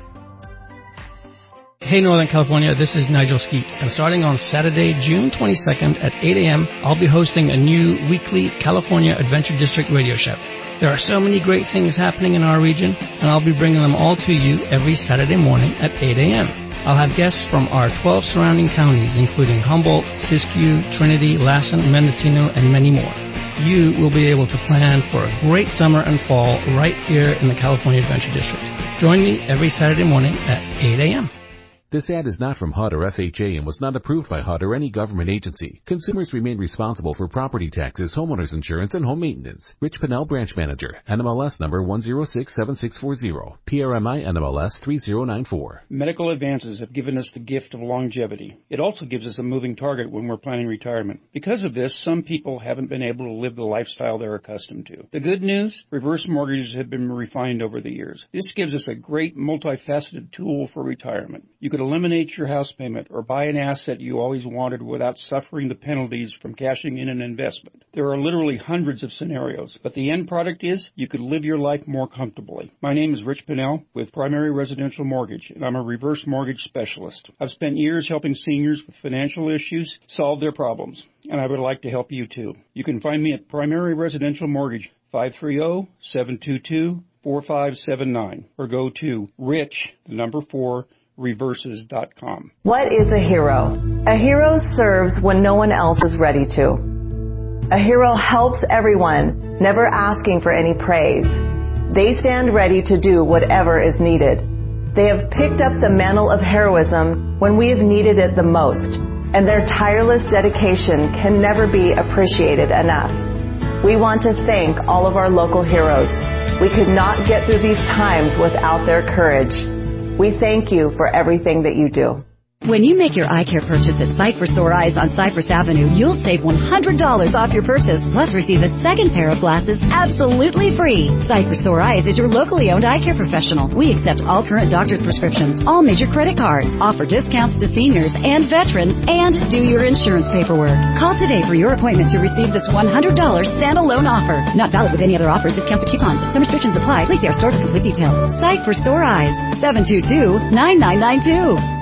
Hey Northern California, this is Nigel Skeet, and starting on Saturday, June 22nd at 8 a.m., I'll be hosting a new weekly California Adventure District radio show. There are so many great things happening in our region, and I'll be bringing them all to you every Saturday morning at 8 a.m. I'll have guests from our 12 surrounding counties, including Humboldt, Siskiyou, Trinity, Lassen, Mendocino, and many more. You will be able to plan for a great summer and fall right here in the California Adventure District. Join me every Saturday morning at 8 a.m. This ad is not from HUD or FHA and was not approved by HUD or any government agency. Consumers remain responsible for property taxes, homeowners insurance, and home maintenance. Rich Pinnell, Branch Manager. NMLS number 1067640. PRMI NMLS 3094. Medical advances have given us the gift of longevity. It also gives us a moving target when we're planning retirement. Because of this, some people haven't been able to live the lifestyle they're accustomed to. The good news? Reverse mortgages have been refined over the years. This gives us a great multifaceted tool for retirement. You could eliminate your house payment or buy an asset you always wanted without suffering the penalties from cashing in an investment. There are literally hundreds of scenarios, but the end product is you could live your life more comfortably. My name is Rich Pinnell with Primary Residential Mortgage, and I'm a reverse mortgage specialist. I've spent years helping seniors with financial issues solve their problems, and I would like to help you too. You can find me at Primary Residential Mortgage, 530-722-4579, or go to reverses.com. What is a hero? A hero serves when no one else is ready to. A hero helps everyone, never asking for any praise. They stand ready to do whatever is needed. They have picked up the mantle of heroism when we have needed it the most, and their tireless dedication can never be appreciated enough. We want to thank all of our local heroes. We could not get through these times without their courage. We thank you for everything that you do. When you make your eye care purchase at Sight for Sore Eyes on Cypress Avenue, you'll save $100 off your purchase, plus receive a second pair of glasses absolutely free. Sight for Sore Eyes is your locally owned eye care professional. We accept all current doctor's prescriptions, all major credit cards, offer discounts to seniors and veterans, and do your insurance paperwork. Call today for your appointment to receive this $100 standalone offer. Not valid with any other offers, discounts, or coupons. Some restrictions apply. Please see our store for complete details. Sight for Sore Eyes, 722-9992.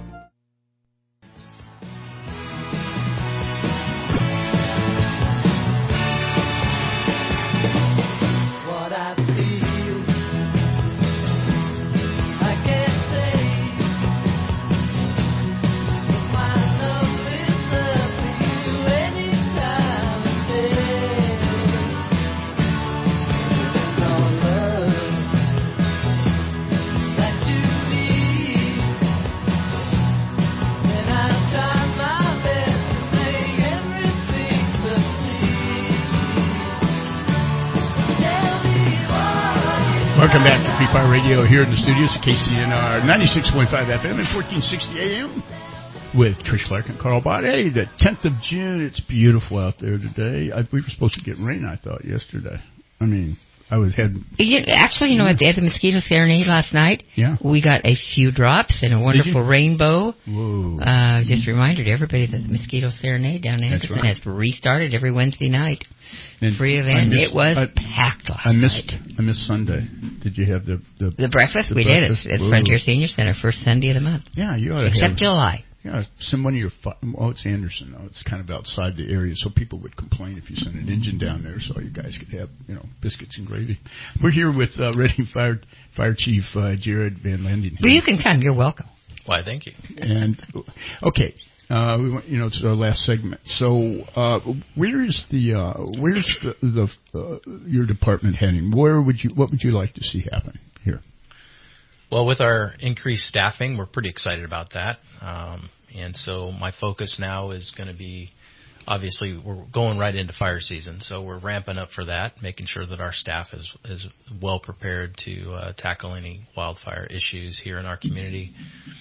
Welcome back to Free Fire Radio here in the studios at KCNR 96.5 FM and 1460 AM with Trish Clark and Carl Bott. Hey, the 10th of June, it's beautiful out there today. We were supposed to get rain, I thought, yesterday. I mean, Actually, at the Mosquito Serenade last night, we got a few drops and a wonderful rainbow. Whoa. Just a reminder to everybody that the Mosquito Serenade down in Anderson has restarted every Wednesday night. And free event. It was packed last night. I missed Sunday. Did you have the breakfast? We did at Frontier Senior Center, first Sunday of the month. Yeah, you ought to Except July. Yeah, one of your. It's Anderson though. It's kind of outside the area, so people would complain if you sent an engine down there, so you guys could have biscuits and gravy. We're here with Reading Fire Chief Jared Van Landen. Well, you can come. You're welcome. Why? Thank you. And okay. It's our last segment. So, where's your department heading? What would you like to see happen here? Well, with our increased staffing, we're pretty excited about that. And so my focus now is going to be, obviously, we're going right into fire season, so we're ramping up for that, making sure that our staff is well prepared to tackle any wildfire issues here in our community.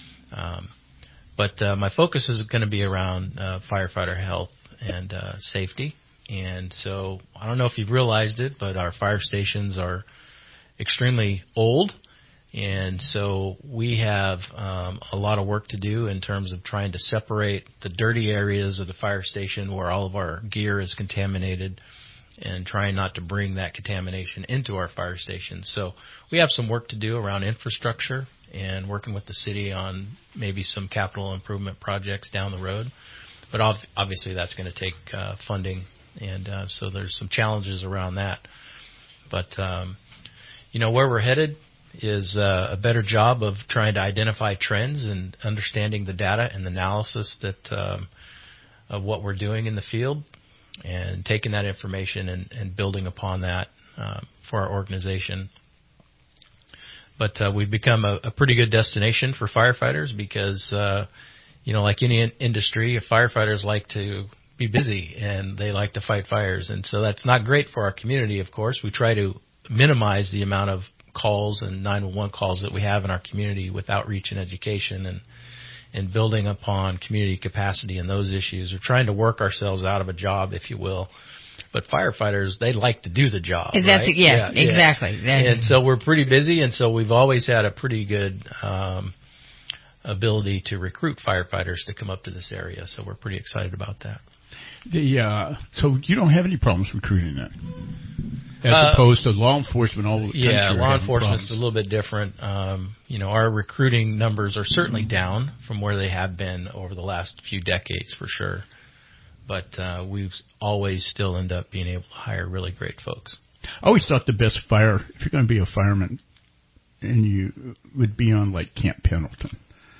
But my focus is going to be around firefighter health and safety. And so I don't know if you've realized it, but our fire stations are extremely old. And so we have a lot of work to do in terms of trying to separate the dirty areas of the fire station where all of our gear is contaminated and trying not to bring that contamination into our fire stations. So we have some work to do around infrastructure and working with the city on maybe some capital improvement projects down the road. But obviously that's going to take funding, and so there's some challenges around that. But, where we're headed is a better job of trying to identify trends and understanding the data and the analysis that of what we're doing in the field, and taking that information and building upon that for our organization. But we've become a pretty good destination for firefighters because, like any industry, firefighters like to be busy and they like to fight fires. And so that's not great for our community, of course. We try to minimize the amount of calls and 911 calls that we have in our community with outreach and education and building upon community capacity in those issues, or trying to work ourselves out of a job, if you will. But firefighters, they like to do the job, right? Exactly. And so we're pretty busy, and so we've always had a pretty good ability to recruit firefighters to come up to this area. So we're pretty excited about that. So you don't have any problems recruiting that, as opposed to law enforcement all the country. Yeah, law enforcement's a little bit different. Our recruiting numbers are certainly down from where they have been over the last few decades, for sure. But we've always still end up being able to hire really great folks. I always thought the best if you're going to be a fireman, and you would be on like Camp Pendleton,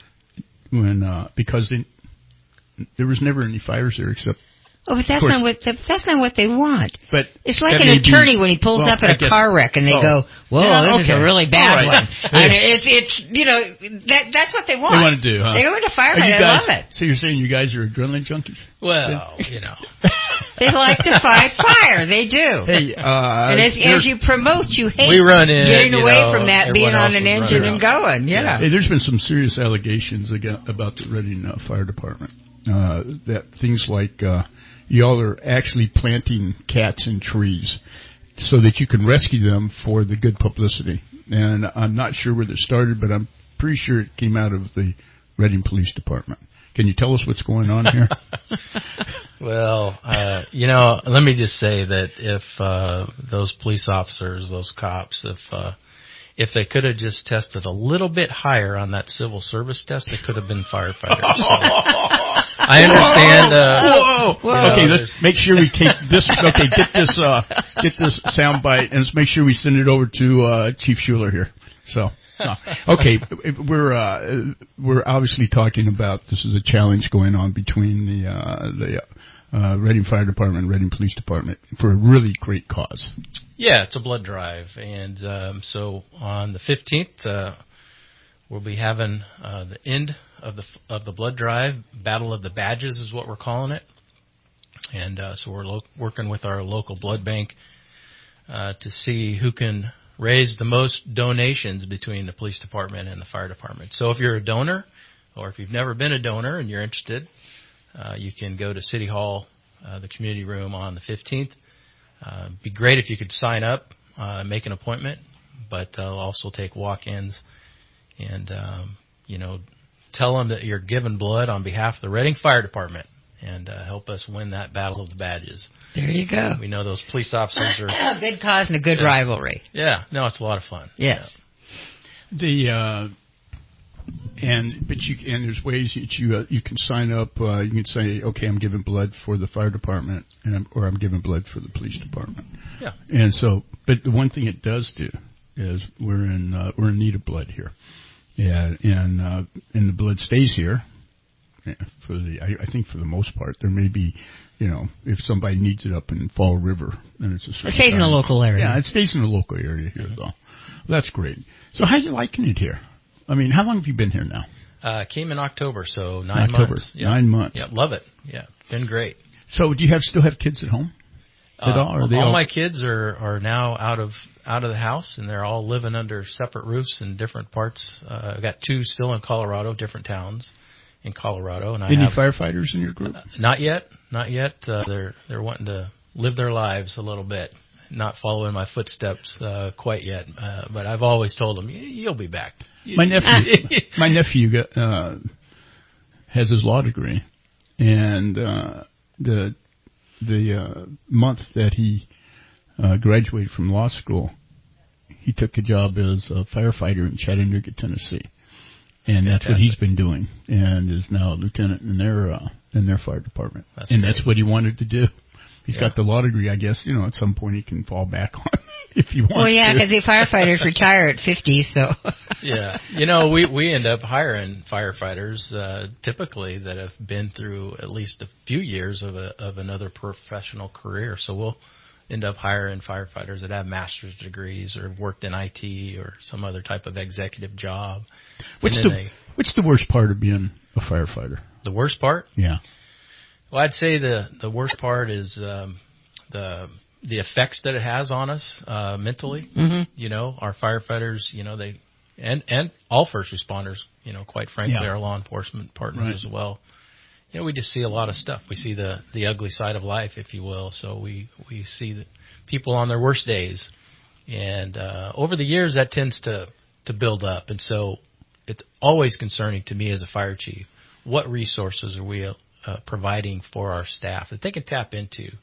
because there was never any fires there except. Oh, but that's not what they want. But it's like an attorney when he pulls up in a car wreck and they go, "Whoa, this is a really bad one." I mean, that's what they want. They want to do, huh? They go into firemen. I love it. So you're saying you guys are adrenaline junkies? Well, They like to fight fire. They do. Hey, and as you promote, you hate we run in, getting away from that, being on an engine and going. Yeah. Hey, there's been some serious allegations about the Reading Fire Department. That things like y'all are actually planting cats in trees so that you can rescue them for the good publicity. And I'm not sure where this started, but I'm pretty sure it came out of the Reading Police Department. Can you tell us what's going on here? Well, let me just say that if those police officers, those cops, if they could have just tested a little bit higher on that civil service test, they could have been firefighters. So I understand. Whoa. Okay, let's make sure we take this. Okay, get this sound bite, and let's make sure we send it over to Chief Schuler here. So, okay, we're obviously talking about this is a challenge going on between the Reading Fire Department and Reading Police Department for a really great cause. Yeah, it's a blood drive, and so on the 15th, we'll be having the end of the blood drive. Battle of the Badges is what we're calling it, and so we're working with our local blood bank to see who can raise the most donations between the police department and the fire department. So if you're a donor, or if you've never been a donor and you're interested, you can go to City Hall, the community room on the 15th. It'd be great if you could sign up, make an appointment, but I'll also take walk-ins and, tell them that you're giving blood on behalf of the Reading Fire Department and help us win that battle of the badges. There you go. We know those police officers are... A good cause and a good rivalry. Yeah. No, it's a lot of fun. Yes. Yeah. And there's ways that you can sign up. You can say, okay, I'm giving blood for the fire department, or I'm giving blood for the police department. Yeah. And so, but the one thing it does do is we're in need of blood here. Yeah, and the blood stays here. I think for the most part, there may be, if somebody needs it up in Fall River, then it's a certain It stays in the local area. Yeah, it stays in the local area here, though. Well, that's great. So how are you liking it here? I mean, how long have you been here now? Came in October, so 9 months. Yeah. 9 months. Yeah, love it. Yeah, been great. So do you still have kids at home? At all? Or are they all my kids are now out of the house, and they're all living under separate roofs in different parts. I've got 2 still in Colorado, different towns in Colorado. And Any firefighters in your group? Not yet. They're wanting to live their lives a little bit, not following my footsteps quite yet. But I've always told them, you'll be back. My nephew has his law degree, and the month that he graduated from law school, he took a job as a firefighter in Chattanooga, Tennessee, and that's what he's been doing, and is now a lieutenant in their fire department. That's what he wanted to do. He's got the law degree. I guess at some point he can fall back on if he wants. Well, yeah, because the firefighters retire at 50, so. Yeah, we end up hiring firefighters typically that have been through at least a few years of another professional career. So we'll end up hiring firefighters that have master's degrees or have worked in IT or some other type of executive job. What's the worst part of being a firefighter? The worst part? Yeah. Well, I'd say the worst part is the effects that it has on us mentally. Mm-hmm. Our firefighters, they and all first responders, quite frankly, our law enforcement partners as well. We just see a lot of stuff. We see the ugly side of life, if you will. So we see the people on their worst days, and over the years that tends to build up, and so it's always concerning to me as a fire chief. What resources are we providing for our staff that they can tap into?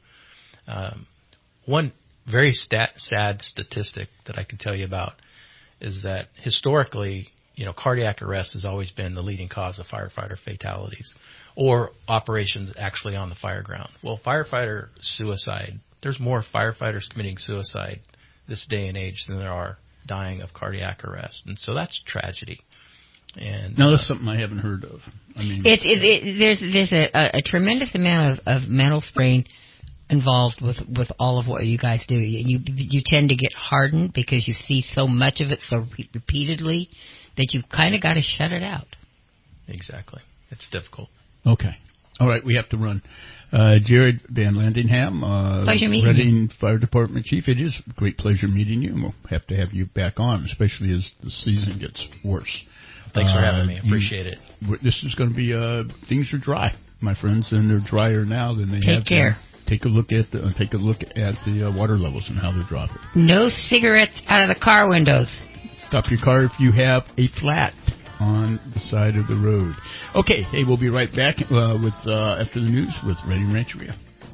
One very sad statistic that I can tell you about is that historically, cardiac arrest has always been the leading cause of firefighter fatalities or operations actually on the fire ground. Well, firefighter suicide, there's more firefighters committing suicide this day and age than there are dying of cardiac arrest. And so that's tragedy. And now that's something I haven't heard of. I mean, there's a tremendous amount of mental strain involved with all of what you guys do. You tend to get hardened because you see so much of it so repeatedly that you've kind of got to shut it out. Exactly. It's difficult. Okay. All right, we have to run. Jared Van Landingham, pleasure meeting Reading Fire Department Chief. It is a great pleasure meeting you, and we'll have to have you back on, especially as the season gets worse. Thanks for having me. Appreciate it. This is going to be, things are dry, my friends, and they're drier now than they have been. Take care. Take a look at the water levels and how they're dropping. No cigarettes out of the car windows. Stop your car if you have a flat on the side of the road. Okay, hey, we'll be right back with after the news with Reading Rancheria.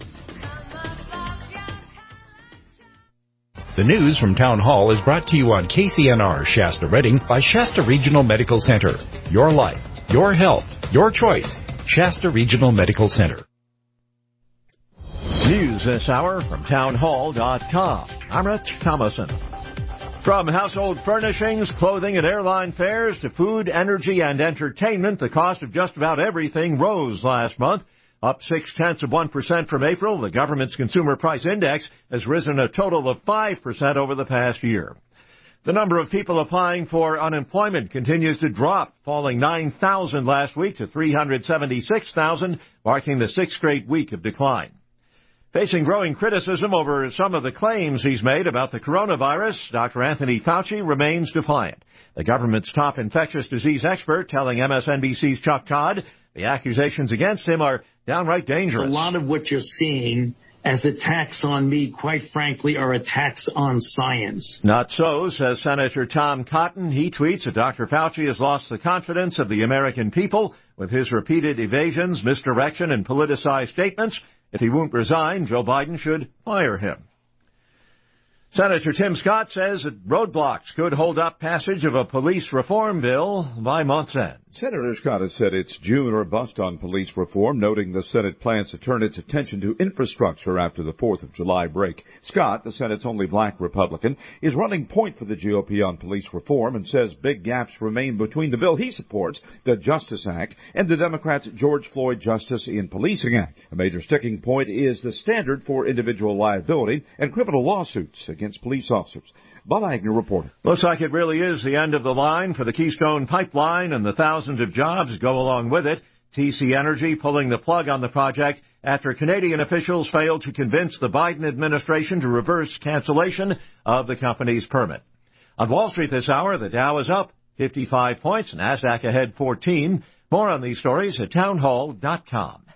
The news from Town Hall is brought to you on KCNR Shasta Reading by Shasta Regional Medical Center. Your life, your health, your choice. Shasta Regional Medical Center. News this hour from townhall.com. I'm Rich Thomason. From household furnishings, clothing, and airline fares to food, energy, and entertainment, the cost of just about everything rose last month. Up 0.6% from April, the government's Consumer Price Index has risen a total of 5% over the past year. The number of people applying for unemployment continues to drop, falling 9,000 last week to 376,000, marking the sixth straight week of decline. Facing growing criticism over some of the claims he's made about the coronavirus, Dr. Anthony Fauci remains defiant. The government's top infectious disease expert telling MSNBC's Chuck Todd the accusations against him are downright dangerous. A lot of what you're seeing as attacks on me, quite frankly, are attacks on science. Not so, says Senator Tom Cotton. He tweets that Dr. Fauci has lost the confidence of the American people with his repeated evasions, misdirection, and politicized statements. If he won't resign, Joe Biden should fire him. Senator Tim Scott says that roadblocks could hold up passage of a police reform bill by month's end. Senator Scott has said it's June or bust on police reform, noting the Senate plans to turn its attention to infrastructure after the 4th of July break. Scott, the Senate's only black Republican, is running point for the GOP on police reform and says big gaps remain between the bill he supports, the Justice Act, and the Democrats' George Floyd Justice in Policing Act. A major sticking point is the standard for individual liability and criminal lawsuits against police officers. Bob Agnew reporting. Looks like it really is the end of the line for the Keystone Pipeline and the thousands of jobs that go along with it. TC Energy pulling the plug on the project after Canadian officials failed to convince the Biden administration to reverse cancellation of the company's permit. On Wall Street this hour, the Dow is up 55 points, NASDAQ ahead 14. More on these stories at townhall.com.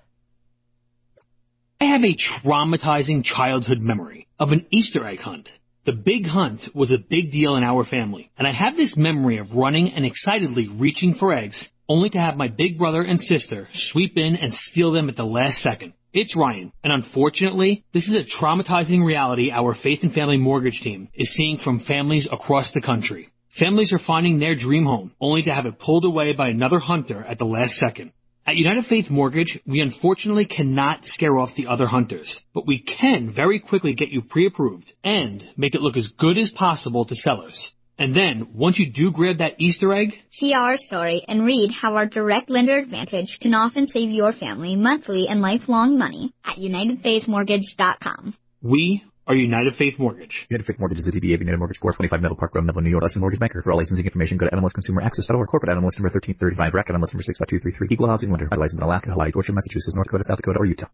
I have a traumatizing childhood memory of an Easter egg hunt. The big hunt was a big deal in our family, and I have this memory of running and excitedly reaching for eggs, only to have my big brother and sister sweep in and steal them at the last second. It's Ryan, and unfortunately, this is a traumatizing reality our Faith and Family Mortgage team is seeing from families across the country. Families are finding their dream home, only to have it pulled away by another hunter at the last second. At United Faith Mortgage, we unfortunately cannot scare off the other hunters, but we can very quickly get you pre-approved and make it look as good as possible to sellers. And then, once you do grab that Easter egg, see our story and read how our direct lender advantage can often save your family monthly and lifelong money at UnitedFaithMortgage.com. We are United Faith Mortgage. United Faith Mortgage is a DBA of United Mortgage Corp. 25 Meadow Park Road, Melville, New York. Licensed mortgage banker. For all licensing information, go to NMLSConsumerAccess.org. Corporate NMLS number 1335. Bracket NMLS number 65233. Equal housing lender. Licensed in Alaska, Hawaii, Georgia, Massachusetts, North Dakota, South Dakota, or Utah.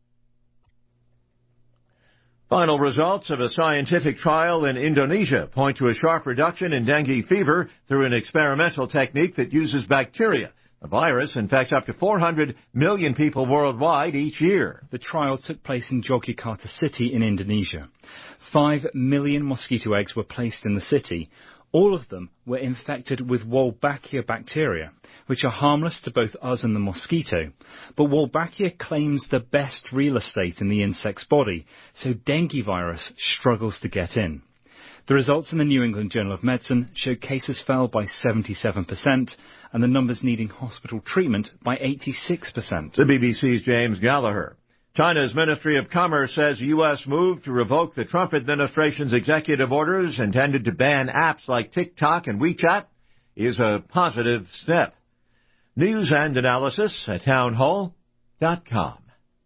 Final results of a scientific trial in Indonesia point to a sharp reduction in dengue fever through an experimental technique that uses bacteria. The virus infects up to 400 million people worldwide each year. The trial took place in Yogyakarta City in Indonesia. 5 million mosquito eggs were placed in the city. All of them were infected with Wolbachia bacteria, which are harmless to both us and the mosquito. But Wolbachia claims the best real estate in the insect's body, so dengue virus struggles to get in. The results in the New England Journal of Medicine show cases fell by 77% and the numbers needing hospital treatment by 86%. The BBC's James Gallagher. China's Ministry of Commerce says the U.S. move to revoke the Trump administration's executive orders intended to ban apps like TikTok and WeChat is a positive step. News and analysis at townhall.com.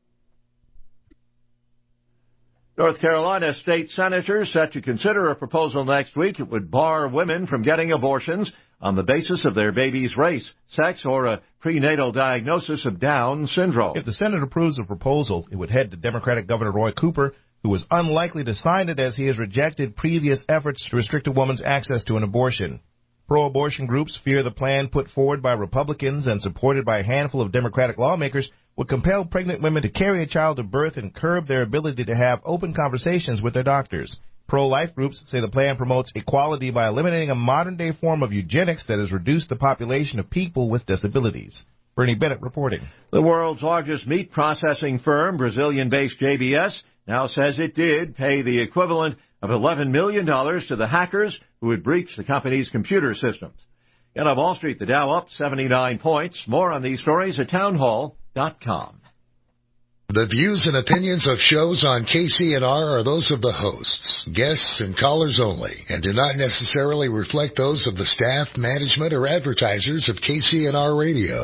North Carolina state senators set to consider a proposal next week that would bar women from getting abortions on the basis of their baby's race, sex, or a prenatal diagnosis of Down syndrome. If the Senate approves the proposal, it would head to Democratic Governor Roy Cooper, who is unlikely to sign it as he has rejected previous efforts to restrict a woman's access to an abortion. Pro-abortion groups fear the plan put forward by Republicans and supported by a handful of Democratic lawmakers would compel pregnant women to carry a child to birth and curb their ability to have open conversations with their doctors. Pro-life groups say the plan promotes equality by eliminating a modern-day form of eugenics that has reduced the population of people with disabilities. Bernie Bennett reporting. The world's largest meat processing firm, Brazilian-based JBS, now says it did pay the equivalent of $11 million to the hackers who had breached the company's computer systems. And on Wall Street, the Dow up 79 points. More on these stories at townhall.com. The views and opinions of shows on KCNR are those of the hosts, guests, and callers only, and do not necessarily reflect those of the staff, management, or advertisers of KCNR Radio.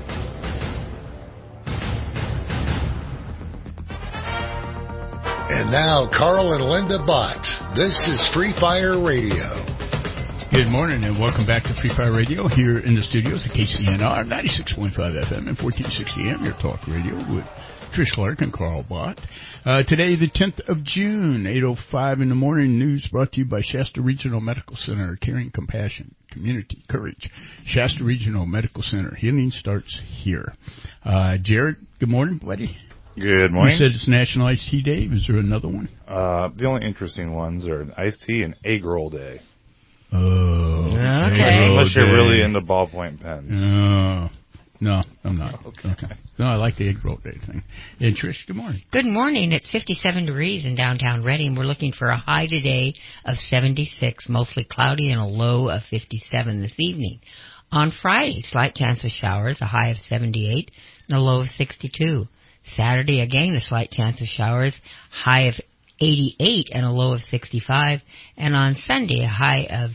And now, Carl and Linda Bott. This is Free Fire Radio. Good morning and welcome back to Free Fire Radio here in the studios at KCNR 96.5 FM and 1460 AM, your talk radio with Trish Clark and Carl Bott. Today, the 10th of June, 8:05 in the morning. News brought to you by Shasta Regional Medical Center, caring compassion, community, courage. Shasta Regional Medical Center, healing starts here. Jared, good morning, buddy. Good morning. You said it's National Iced Tea Day. Is there another one? The only interesting ones are an iced tea and egg roll day. Oh, okay. Unless you're really into ballpoint pens. No, I'm not. Okay. No, I like the egg roll day thing. And Trish, good morning. Good morning. It's 57 degrees in downtown Reading. We're looking for a high today of 76, mostly cloudy, and a low of 57 this evening. On Friday, slight chance of showers, a high of 78, and a low of 62. Saturday, again, a slight chance of showers, high of 88 and a low of 65. And on Sunday, a high of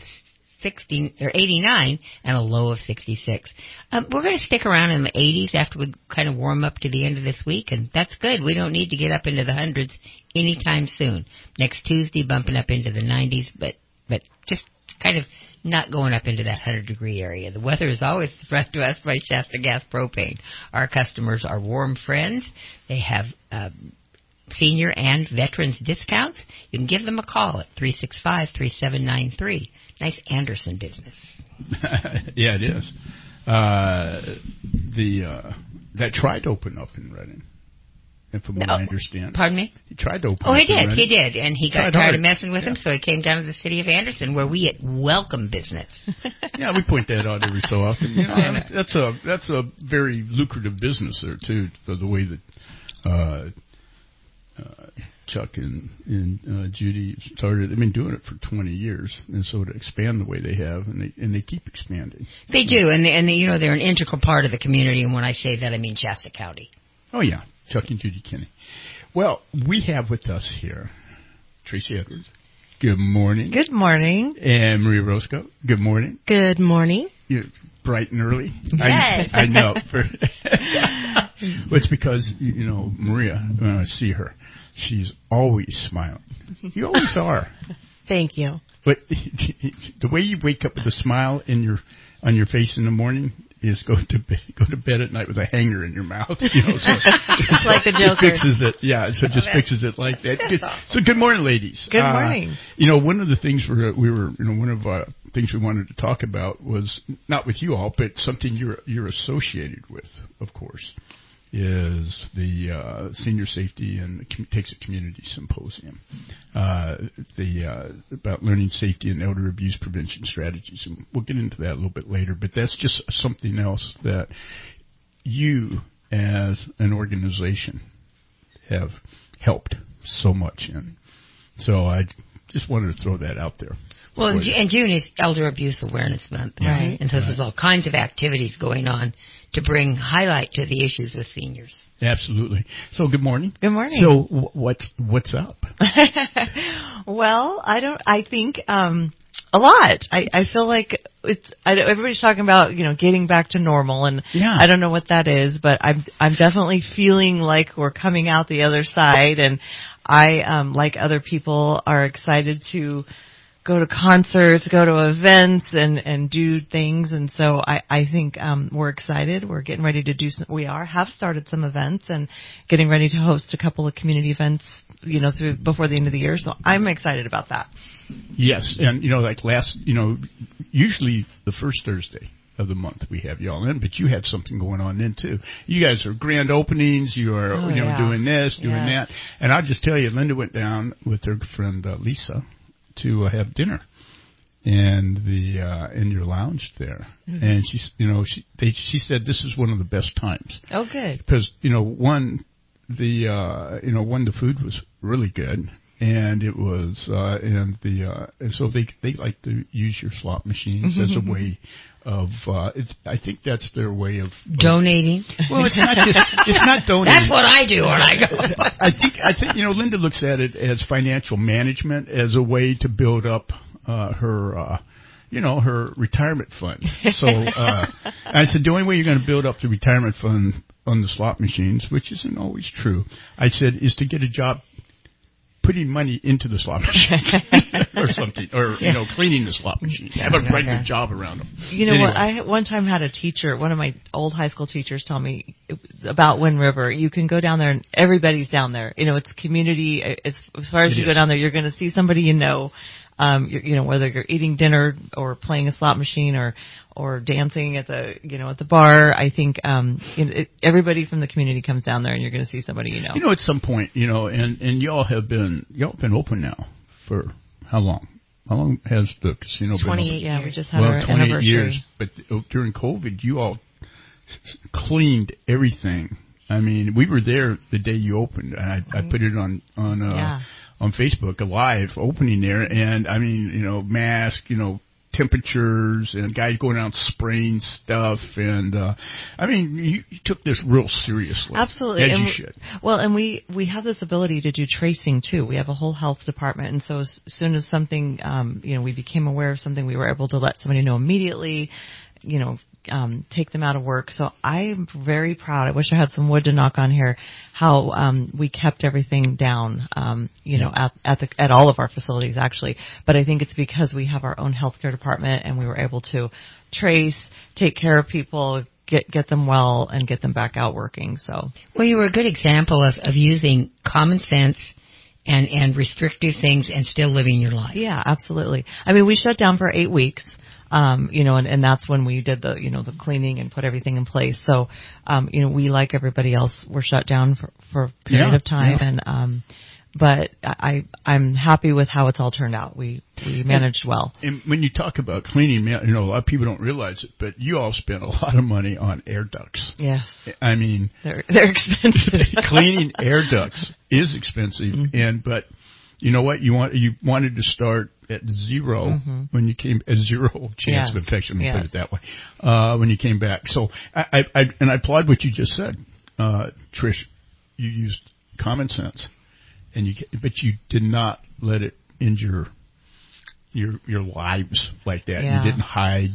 89 and a low of 66. We're going to stick around in the 80s after we kind of warm up to the end of this week, and that's good. We don't need to get up into the hundreds anytime soon. Next Tuesday, bumping up into the 90s, but just kind of not going up into that 100-degree area. The weather is always brought to us by Shasta Gas Propane. Our customers are warm friends. They have senior and veterans discounts. You can give them a call at 365-3793. Nice Anderson business. Yeah, it is. That tried to open up in Reading. And from what I understand. Pardon me? He tried to open up. Oh, he did. He did. And he got tired of messing with him, so he came down to the city of Anderson, where we welcome business. Yeah, we point that out every so often. You know, that's a very lucrative business there, too, for the way that Chuck and Judy started. They've been doing it for 20 years, and so to expand the way they have, and they keep expanding. They do, and you know, they're an integral part of the community, and when I say that, I mean Shasta County. Oh, yeah. Chuck and Judy Kinney. Well, we have with us here Tracy Edwards. Good morning. Good morning. And Maria Roscoe. Good morning. Good morning. You're bright and early. Yes. I know. Well, it's because, you know, Maria, when I see her, she's always smiling. You always are. Thank you. But the way you wake up with a smile on your face in the morning is go to bed at night with a hanger in your mouth. You know, so it's like the Joker. It fixes it. Yeah, so just fixes it like that. So good morning, ladies. Good morning. You know, one of the things one of things we wanted to talk about was not with you all, but something you're associated with, of course, is the Senior Safety and Takes a Community Symposium, about learning safety and elder abuse prevention strategies. And we'll get into that a little bit later, but that's just something else that you as an organization have helped so much in. So I just wanted to throw that out there. Well, and June is Elder Abuse Awareness Month, right? And so there's all kinds of activities going on to bring highlight to the issues with seniors. Absolutely. So good morning. Good morning. So what's up? Well, I think a lot. I feel like everybody's talking about, you know, getting back to normal, and I don't know what that is, but I'm definitely feeling like we're coming out the other side, and I like other people are excited to go to concerts, go to events, and do things. And so I think we're excited. We're getting ready to do some. We have started some events and getting ready to host a couple of community events, through before the end of the year. So I'm excited about that. Yes, and like usually the first Thursday of the month we have y'all in, but you have something going on then too. You guys are grand openings. You are doing this, doing that, and I'll just tell you, Linda went down with her friend Lisa to have dinner and in your lounge there, and she said this is one of the best times. Oh, good. Because the food was really good. And it was, and so they like to use your slot machines as a way of, I think that's their way of donating. Well, it's not donating. That's what I do when I go. I think Linda looks at it as financial management, as a way to build up her retirement fund. So I said the only way you're going to build up the retirement fund on the slot machines, which isn't always true, I said, is to get a job putting money into the slot machine or something, or cleaning the slot machines. Have a regular job around them. What? I one time had a teacher, one of my old high school teachers, tell me about Wind River. You can go down there, and everybody's down there. It's community. As far as you go down there, you're going to see somebody whether you're eating dinner or playing a slot machine or dancing at the bar. I think everybody from the community comes down there, and you're going to see somebody at some point, and y'all have been open now for how long? How long has the casino been open? 28 years. Yeah, we just had our 28 anniversary. Years. But during COVID, you all cleaned everything. I mean, we were there the day you opened, and I put it on Facebook, a live opening there, and I mean, mask, temperatures, and guys going out spraying stuff, and I mean, you took this real seriously. Absolutely, as and you should. Well, and we have this ability to do tracing too. We have a whole health department, and so as soon as something, we became aware of something, we were able to let somebody know immediately. Take them out of work. So I'm very proud. I wish I had some wood to knock on here. How we kept everything down, at all of our facilities actually. But I think it's because we have our own healthcare department, and we were able to trace, take care of people, get them well, and get them back out working. So, well, you were a good example of using common sense and restrictive things and still living your life. Yeah, absolutely. I mean, we shut down for 8 weeks. And that's when we did the cleaning and put everything in place. So, we, like everybody else, were shut down for a period of time. Yeah. And, but I'm happy with how it's all turned out. We managed well. And when you talk about cleaning, a lot of people don't realize it, but you all spent a lot of money on air ducts. Yes. I mean, they're expensive. Cleaning air ducts is expensive. Mm-hmm. But you know what? You wanted to start at zero when you came, at zero chance of infection. Let me put it that way. When you came back, so I applaud what you just said, Trish. You used common sense, but you did not let it injure your lives like that. Yeah. You didn't hide.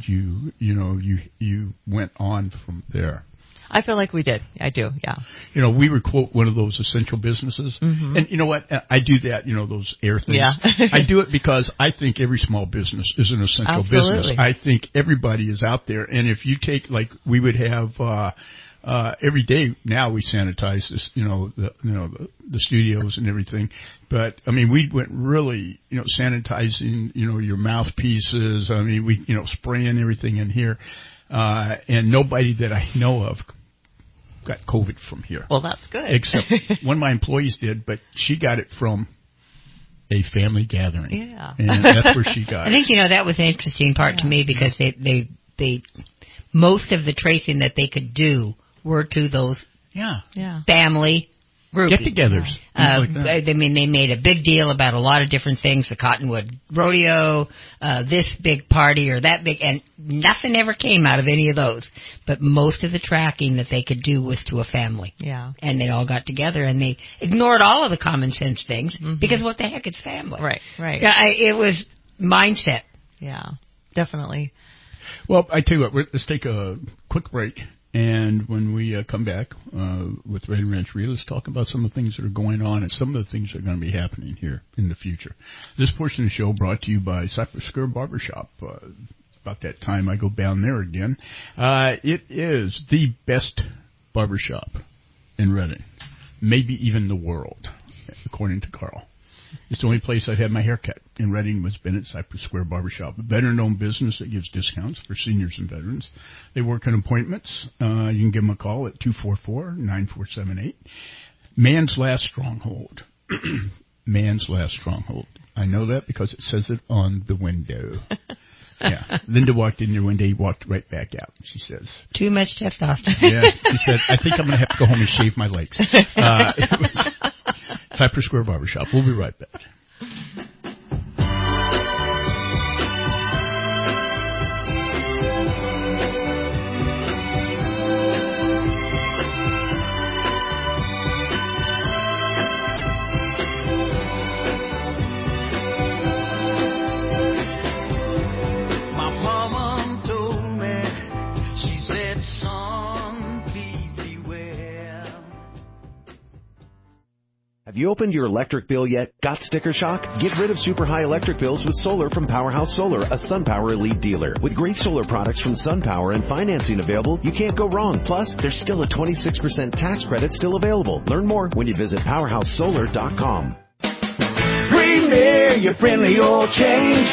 You went on from there. I feel like we did. I do, yeah. We were, quote, one of those essential businesses. Mm-hmm. And you know what? I do that, those air things. Yeah. I do it because I think every small business is an essential business. I think everybody is out there. And if you take, like, we would have, every day now we sanitize this, the studios and everything. But, I mean, we went really, sanitizing, your mouthpieces. I mean, we, spraying everything in here. And nobody that I know of got COVID from here. Well, that's good. Except one of my employees did, but she got it from a family gathering. Yeah. And that's where she got it. I think, that was an interesting part to me, because they most of the tracing that they could do were to those family group get-togethers. They made a big deal about a lot of different things, the Cottonwood Rodeo, this big party or that big, and nothing ever came out of any of those. But most of the tracking that they could do was to a family. Yeah. And they all got together, and they ignored all of the common sense things, because what the heck, it's family. Right. Yeah, it was mindset. Yeah, definitely. Well, I tell you what, let's take a quick break. And when we come back with Redding Ranch Real, let's talk about some of the things that are going on and some of the things that are going to be happening here in the future. This portion of the show brought to you by Cypress Square Barbershop. About that time I go down there again. It is the best barbershop in Redding, maybe even the world, according to Carl. It's the only place I'd had my hair cut in Redding was Bennett Cypress Square Barbershop, a better-known business that gives discounts for seniors and veterans. They work on appointments. You can give them a call at 244-9478. Man's Last Stronghold. Man's Last Stronghold. I know that because it says it on the window. Yeah. Linda walked in there one day, walked right back out. She says, too much testosterone. Yeah. She said, I think I'm going to have to go home and shave my legs. It was Cypress Square Barbershop. We'll be right back. Have you opened your electric bill yet? Got sticker shock? Get rid of super high electric bills with solar from Powerhouse Solar, a SunPower Elite dealer. With great solar products from SunPower and financing available, you can't go wrong. Plus, there's still a 26% tax credit still available. Learn more when you visit PowerhouseSolar.com. Premier, your friendly oil change.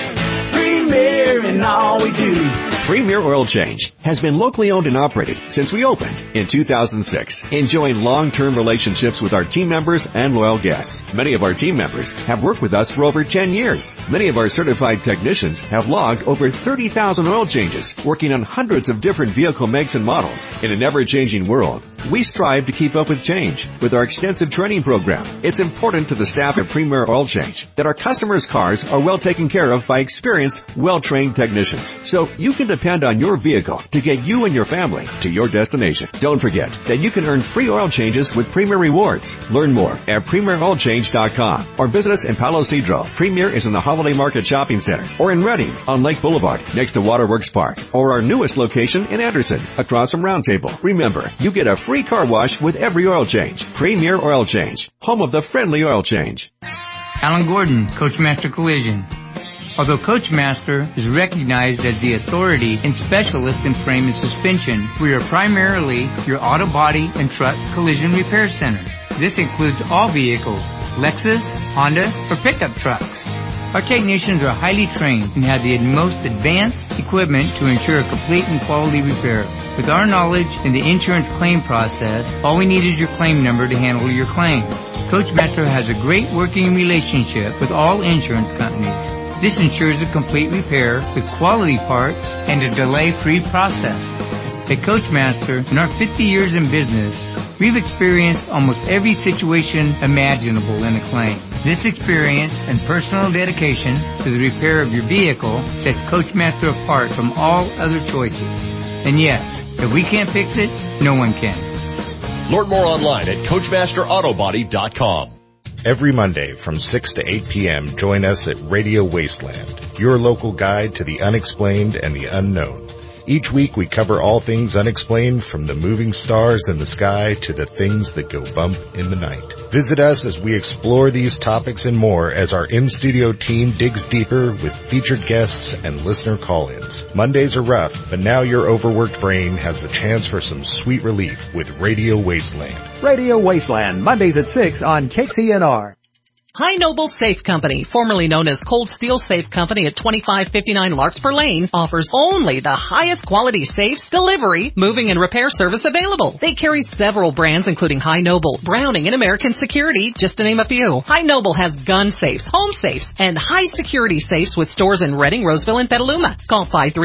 Premier in all we do. Premier Oil Change has been locally owned and operated since we opened in 2006, enjoying long-term relationships with our team members and loyal guests. Many of our team members have worked with us for over 10 years. Many of our certified technicians have logged over 30,000 oil changes, working on hundreds of different vehicle makes and models. In an ever-changing world, we strive to keep up with change with our extensive training program. It's important to the staff at Premier Oil Change that our customers' cars are well taken care of by experienced, well-trained technicians. So you can depend on your vehicle to get you and your family to your destination. Don't forget that you can earn free oil changes with Premier Rewards. Learn more at PremierOilChange.com or visit us in Palo Cedro. Premier is in the Holiday Market Shopping Center or in Redding on Lake Boulevard next to Waterworks Park or our newest location in Anderson across from Round Table. Remember, you get a free car wash with every oil change. Premier Oil Change, home of the friendly oil change. Alan Gordon, Coachmaster Collision. Although Coachmaster is recognized as the authority and specialist in frame and suspension, we are primarily your auto body and truck collision repair center. This includes all vehicles, Lexus, Honda, or pickup trucks. Our technicians are highly trained and have the most advanced equipment to ensure a complete and quality repair. With our knowledge in the insurance claim process, all we need is your claim number to handle your claim. Coachmaster has a great working relationship with all insurance companies. This ensures a complete repair with quality parts and a delay-free process. At Coachmaster, in our 50 years in business, we've experienced almost every situation imaginable in a claim. This experience and personal dedication to the repair of your vehicle sets Coachmaster apart from all other choices. And yes, if we can't fix it, no one can. Learn more online at CoachmasterAutobody.com. Every Monday from 6 to 8 p.m., join us at Radio Wasteland, your local guide to the unexplained and the unknown. Each week we cover all things unexplained, from the moving stars in the sky to the things that go bump in the night. Visit us as we explore these topics and more as our in-studio team digs deeper with featured guests and listener call-ins. Mondays are rough, but now your overworked brain has the chance for some sweet relief with Radio Wasteland. Radio Wasteland, Mondays at 6 on KCNR. High Noble Safe Company, formerly known as Cold Steel Safe Company at 2559 Larkspur Lane, offers only the highest quality safes, delivery, moving, and repair service available. They carry several brands including High Noble, Browning, and American Security, just to name a few. High Noble has gun safes, home safes, and high security safes with stores in Redding, Roseville, and Petaluma. Call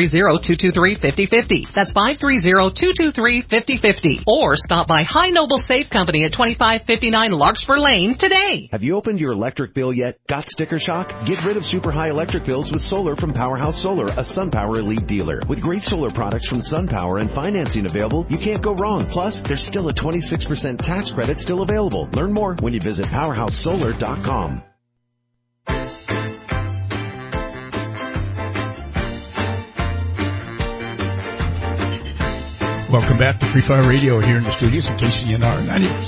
530-223-5050. That's 530-223-5050. Or stop by High Noble Safe Company at 2559 Larkspur Lane today. Have you opened your electric bill yet? Got sticker shock? Get rid of super high electric bills with solar from Powerhouse Solar, a SunPower Elite dealer. With great solar products from SunPower and financing available, you can't go wrong. Plus, there's still a 26% tax credit still available. Learn more when you visit PowerhouseSolar.com. Welcome back to Free Fire Radio here in the studios at KCNR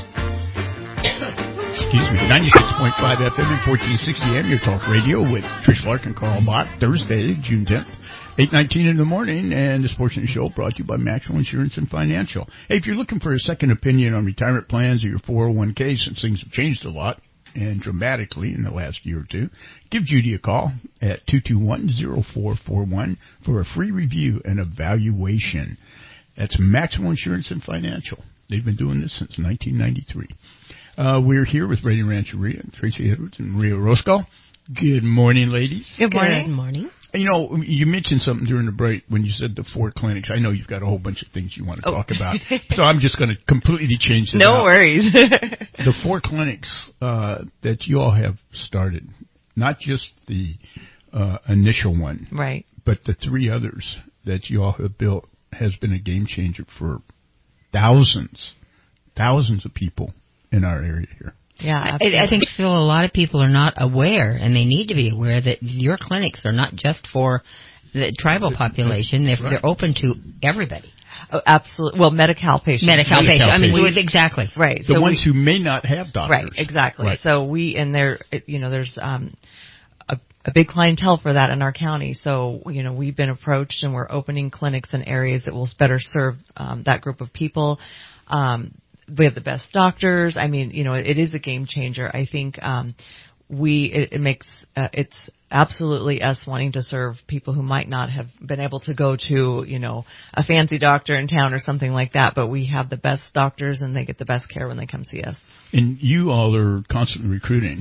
96.5 FM and 1460 AM, your talk radio with Trish Lark and Carl Bach, Thursday, June 10th, 8:19 in the morning, and this portion of the show brought to you by Maxwell Insurance and Financial. Hey, if you're looking for a second opinion on retirement plans or your 401k, since things have changed a lot and dramatically in the last year or two, give Judy a call at 221-0441 for a free review and evaluation. That's Maxwell Insurance and Financial. They've been doing this since 1993. We're here with Radio Rancher Rhea and Tracy Edwards and Maria Roscoe. Good morning, ladies. Good morning. Good morning. You know, you mentioned something during the break when you said the 4 clinics. I know you've got a whole bunch of things you want to talk about, so I'm just going to completely change this. No worries. The 4 clinics that you all have started, not just the initial one, right, but the 3 others that you all have built, has been a game changer for thousands of people in our area here. Yeah, I think still a lot of people are not aware, and they need to be aware that your clinics are not just for the tribal population. They're open to everybody. Oh, absolutely. Well, Medi-Cal patients. Medi-Cal patients. I mean, exactly. Right. The ones who may not have doctors. Right, exactly. Right. So there's a big clientele for that in our county. So, we've been approached and we're opening clinics in areas that will better serve that group of people. We have the best doctors. I mean, it is a game changer. I think it makes it's absolutely us wanting to serve people who might not have been able to go to, a fancy doctor in town or something like that. But we have the best doctors and they get the best care when they come see us. And you all are constantly recruiting.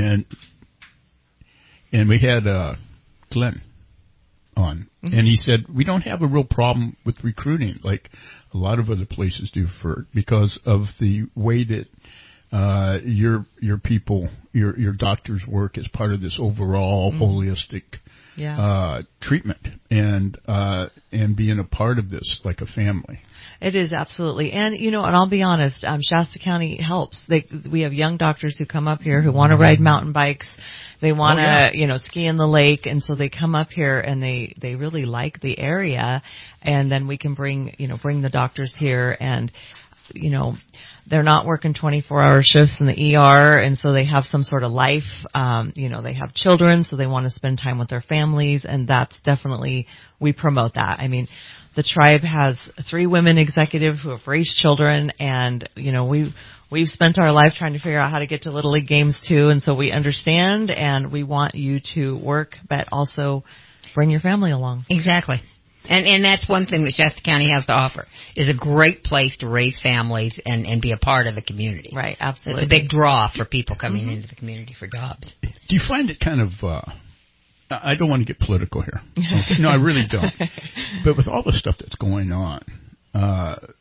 And we had Glenn on, and he said, we don't have a real problem with recruiting like a lot of other places do because of the way that your people, your doctors work as part of this overall holistic treatment and being a part of this like a family. It is, absolutely. And, and I'll be honest, Shasta County helps. We have young doctors who come up here who want to ride mountain bikes. They want to, ski in the lake. And so they come up here and they really like the area. And then we can bring the doctors here and, they're not working 24-hour shifts in the ER. And so they have some sort of life. They have children, so they want to spend time with their families. And that's definitely, we promote that. I mean, the tribe has 3 women executives who have raised children, and, we've spent our life trying to figure out how to get to Little League games too, and so we understand, and we want you to work, but also bring your family along. Exactly. And that's one thing that Shasta County has to offer, is a great place to raise families and be a part of the community. Right, absolutely. It's a big draw for people coming into the community for jobs. Do you find it kind of... I don't want to get political here. Okay. No, I really don't. But with all the stuff that's going on, I've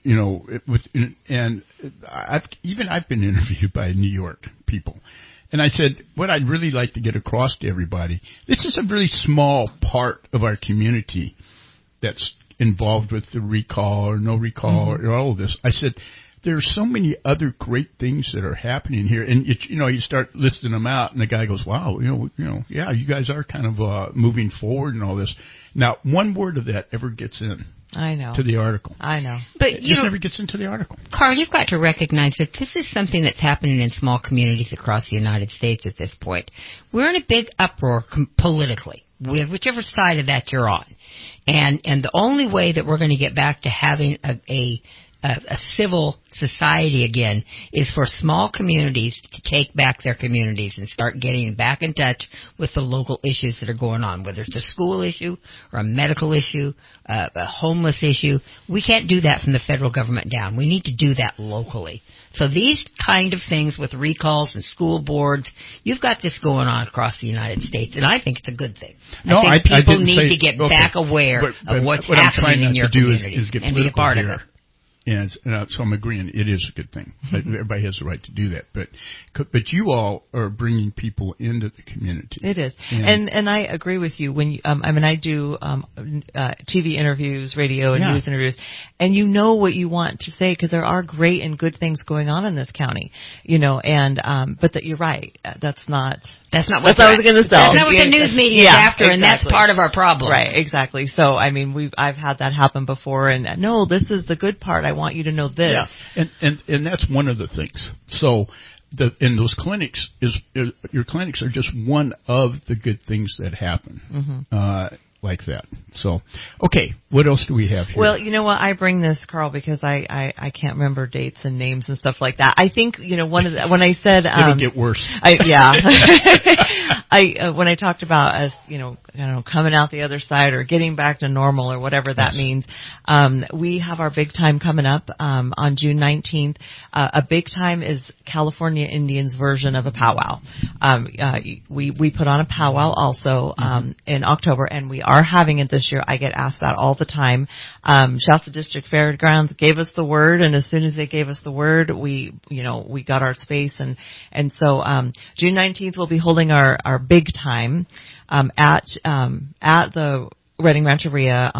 been interviewed by New York people, and I said, what I'd really like to get across to everybody, this is a really small part of our community that's involved with the recall or no recall or all of this. I said, there's so many other great things that are happening here, and you start listing them out, and the guy goes, "Wow, yeah, you guys are kind of moving forward and all this." Now, one word of that ever gets in. I know. To the article. I know. But it just never gets into the article. Carl, you've got to recognize that this is something that's happening in small communities across the United States at this point. We're in a big uproar politically, whichever side of that you're on, and the only way that we're going to get back to having a civil society again is for small communities to take back their communities and start getting back in touch with the local issues that are going on, whether it's a school issue or a medical issue, a homeless issue. We can't do that from the federal government down. We need to do that locally. So these kind of things with recalls and school boards, you've got this going on across the United States, and I think it's a good thing. I think people need to get back aware of what's happening in your community and be a part of it. And so I'm agreeing it is a good thing. Everybody has the right to do that. But you all are bringing people into the community. It is. And I agree with you. When I do TV interviews, radio and news interviews, and you know what you want to say because there are great and good things going on in this county, but that you're right. That's not That's not what I was going to sell. That's not what the news media is after, That's not what the news media is after, exactly. and that's part of our problem. Right, exactly. So, I mean, I've had that happen before, and no, this is the good part. I want you to know this. Yeah, and that's one of the things. So, in those clinics your clinics are just one of the good things that happen. Like that. So, okay, what else do we have here? Well, you know what? I bring this, Carl, because I can't remember dates and names and stuff like that. I think, when I said... It'll get worse. When I talked about us, coming out the other side or getting back to normal or whatever that means, we have our big time coming up on June 19th. A big time is California Indians' version of a powwow. We put on a powwow also in October, and we are having it this year. I get asked that all the time. Shasta District Fairgrounds gave us the word, and as soon as they gave us the word, we got our space, and so June 19th we'll be holding our big time at the Reading Rancheria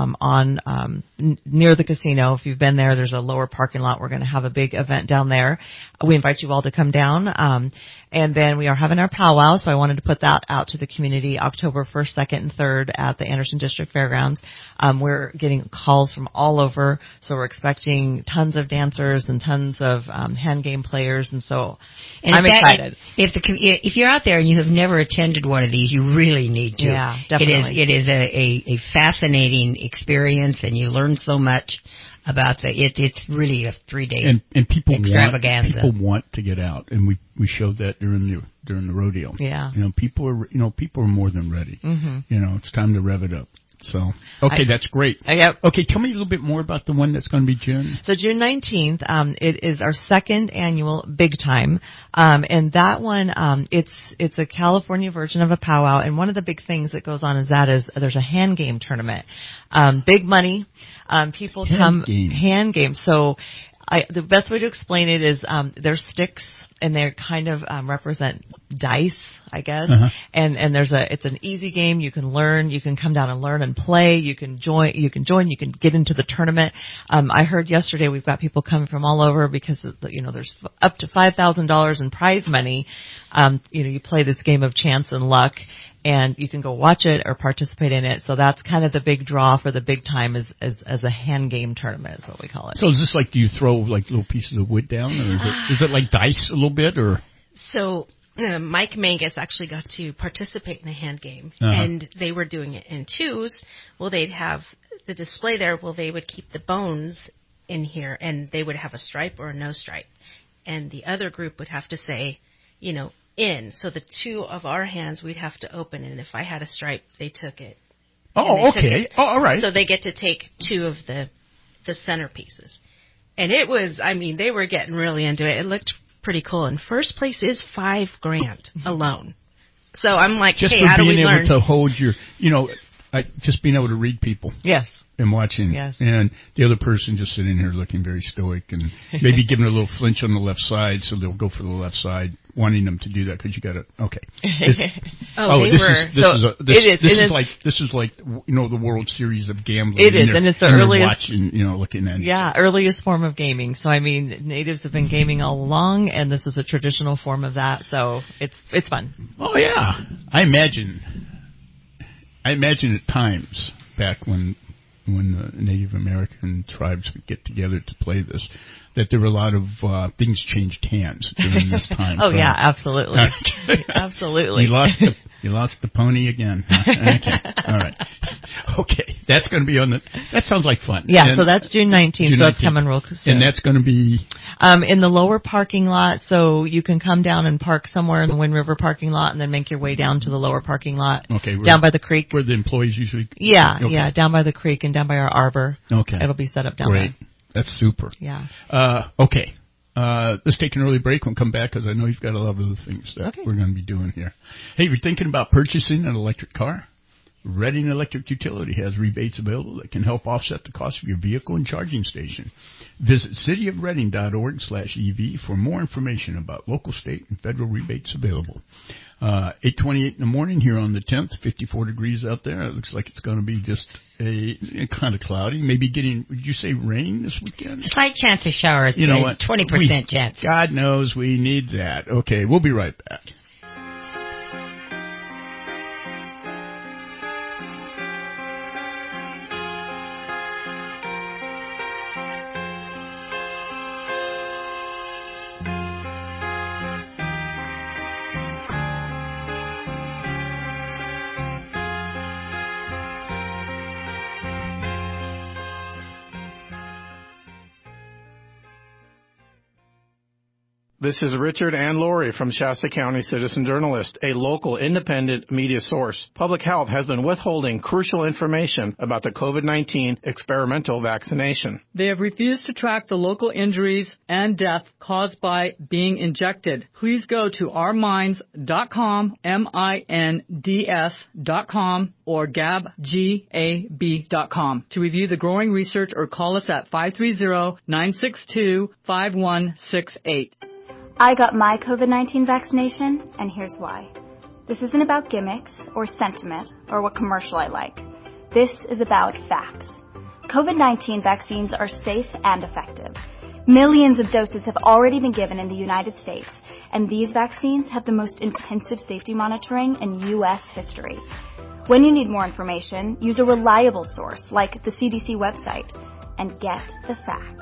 near the casino. If you've been there, there's a lower parking lot. We're going to have a big event down there. We invite you all to come down. And then we are having our powwow, so I wanted to put that out to the community October 1st, 2nd, and 3rd at the Anderson District Fairgrounds. We're getting calls from all over, so we're expecting tons of dancers and tons of hand game players, and so I'm excited. If you're out there and you have never attended one of these, you really need to. Yeah, definitely. It is a fascinating experience, and you learn so much about it's really a 3-day and people extravaganza. People want to get out, and we showed that during the rodeo. Yeah, people are more than ready. It's time to rev it up. So, okay, that's great. Yep. Okay, tell me a little bit more about the one that's going to be June. So June 19th, it is our second annual Big Time. And that one, it's a California version of a powwow. And one of the big things that goes on is there's a hand game tournament. Big money. People come hand game. So the best way to explain it is, there's sticks, and they kind of represent dice, I guess. And it's an easy game. You can learn. You can come down and learn and play. You can join. You can get into the tournament. I heard yesterday we've got people coming from all over because there's up to $5,000 in prize money. You play this game of chance and luck, and you can go watch it or participate in it. So that's kind of the big draw for the big time as a hand game tournament is what we call it. So is this like, do you throw like little pieces of wood down, or is it like dice a little bit, or? So Mike Mangus actually got to participate in the hand game, and they were doing it in twos. Well, they'd have the display there. Well, they would keep the bones in here, and they would have a stripe or a no stripe, and the other group would have to say, in. So the two of our hands we'd have to open, and if I had a stripe, they took it. Oh, okay. Oh, all right. So they get to take two of the centerpieces. And it was, they were getting really into it. It looked pretty cool. And first place is $5,000 alone. So I'm like, just hey, how do we learn? Just for being able to hold your, just being able to read people. Yes. And watching, and the other person just sitting here looking very stoic and maybe giving a little flinch on the left side, so they'll go for the left side, wanting them to do that because you got to. Okay. This is like the World Series of gambling. It is, and it's the earliest watching, looking at. Yeah, earliest form of gaming. So natives have been gaming all along, and this is a traditional form of that. So it's fun. Oh yeah, I imagine at times back when the Native American tribes would get together to play this, that there were a lot of things changed hands during this time. Yeah, absolutely. Absolutely. You lost the pony again. Huh? Okay. All right. Okay. That's going to be that sounds like fun. Yeah, so that's June 19th, so it's coming real soon. And that's going to be? In the lower parking lot, so you can come down and park somewhere in the Wind River parking lot and then make your way down to the lower parking lot. Okay. Down by the creek. Where the employees usually? Yeah, yeah, down by the creek and down by our arbor. Okay. It'll be set up down there. Great. That's super. Yeah. Okay. Let's take an early break. We'll come back because I know you've got a lot of other things that we're going to be doing here. Hey, if you're thinking about purchasing an electric car, Reading Electric Utility has rebates available that can help offset the cost of your vehicle and charging station. Visit cityofreading.org/EV for more information about local, state, and federal rebates available. 8:28 in the morning here on the 10th, 54 degrees out there. It looks like it's going to be just a kind of cloudy, maybe getting, would you say rain this weekend? Slight chance of showers. You know what? 20% chance. God knows we need that. Okay, we'll be right back. This is Richard and Lori from Shasta County Citizen Journalist, a local independent media source. Public Health has been withholding crucial information about the COVID-19 experimental vaccination. They have refused to track the local injuries and death caused by being injected. Please go to ourminds.com, MINDS.com, or gab.com to review the growing research or call us at 530-962-5168. I got my COVID-19 vaccination, and here's why. This isn't about gimmicks or sentiment or what commercial I like. This is about facts. COVID-19 vaccines are safe and effective. Millions of doses have already been given in the United States, and these vaccines have the most intensive safety monitoring in U.S. history. When you need more information, use a reliable source like the CDC website and get the facts.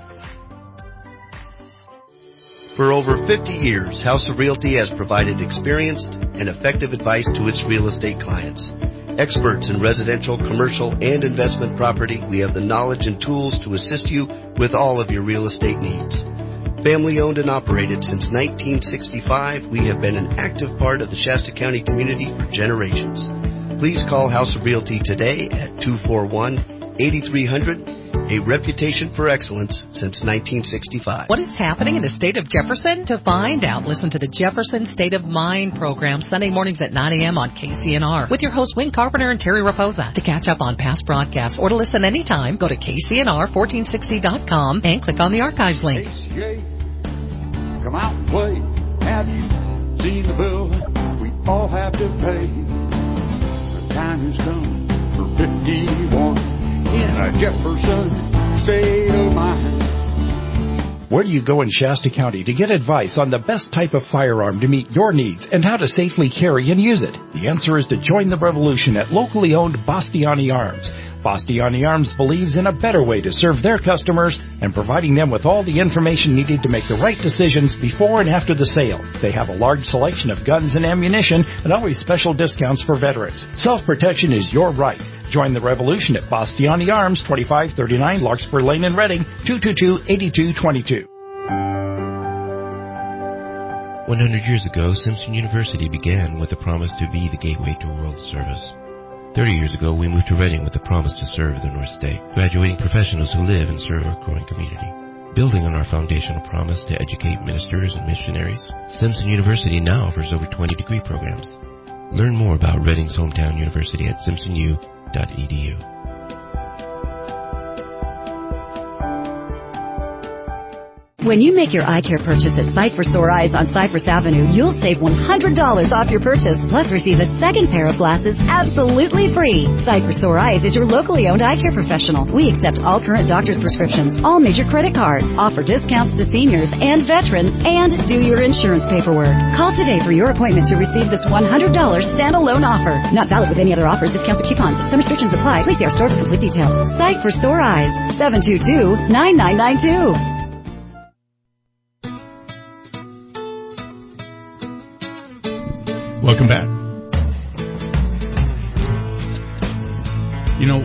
For over 50 years, House of Realty has provided experienced and effective advice to its real estate clients. Experts in residential, commercial, and investment property, we have the knowledge and tools to assist you with all of your real estate needs. Family owned and operated since 1965, we have been an active part of the Shasta County community for generations. Please call House of Realty today at 241-8300. A reputation for excellence since 1965. What is happening in the state of Jefferson? To find out, listen to the Jefferson State of Mind program Sunday mornings at 9 a.m. on KCNR with your hosts Wayne Carpenter and Terry Raposa. To catch up on past broadcasts or to listen anytime, go to KCNR1460.com and click on the archives link. KCA, come out and play. Have you seen the bill we all have to pay? The time has come for 51. In a Jefferson state of mind. Where do you go in Shasta County to get advice on the best type of firearm to meet your needs and how to safely carry and use it? The answer is to join the revolution at locally owned Bastiani Arms. Bastiani Arms believes in a better way to serve their customers and providing them with all the information needed to make the right decisions before and after the sale. They have a large selection of guns and ammunition and always special discounts for veterans. Self-protection is your right. Join the revolution at Bastiani Arms, 2539 Larkspur Lane in Reading, 222-8222. 100 years ago, Simpson University began with a promise to be the gateway to world service. 30 years ago, we moved to Reading with a promise to serve the North State, graduating professionals who live and serve our growing community. Building on our foundational promise to educate ministers and missionaries, Simpson University now offers over 20 degree programs. Learn more about Reading's hometown university at simpsonu.edu. When you make your eye care purchase at Sight for Sore Eyes on Cypress Avenue, you'll save $100 off your purchase, plus receive a second pair of glasses absolutely free. Sight for Sore Eyes is your locally owned eye care professional. We accept all current doctor's prescriptions, all major credit cards, offer discounts to seniors and veterans, and do your insurance paperwork. Call today for your appointment to receive this $100 standalone offer. Not valid with any other offers, discounts, or coupons. Some restrictions apply. Please see our store for complete details. Sight for Sore Eyes, 722-9992. Welcome back. You know,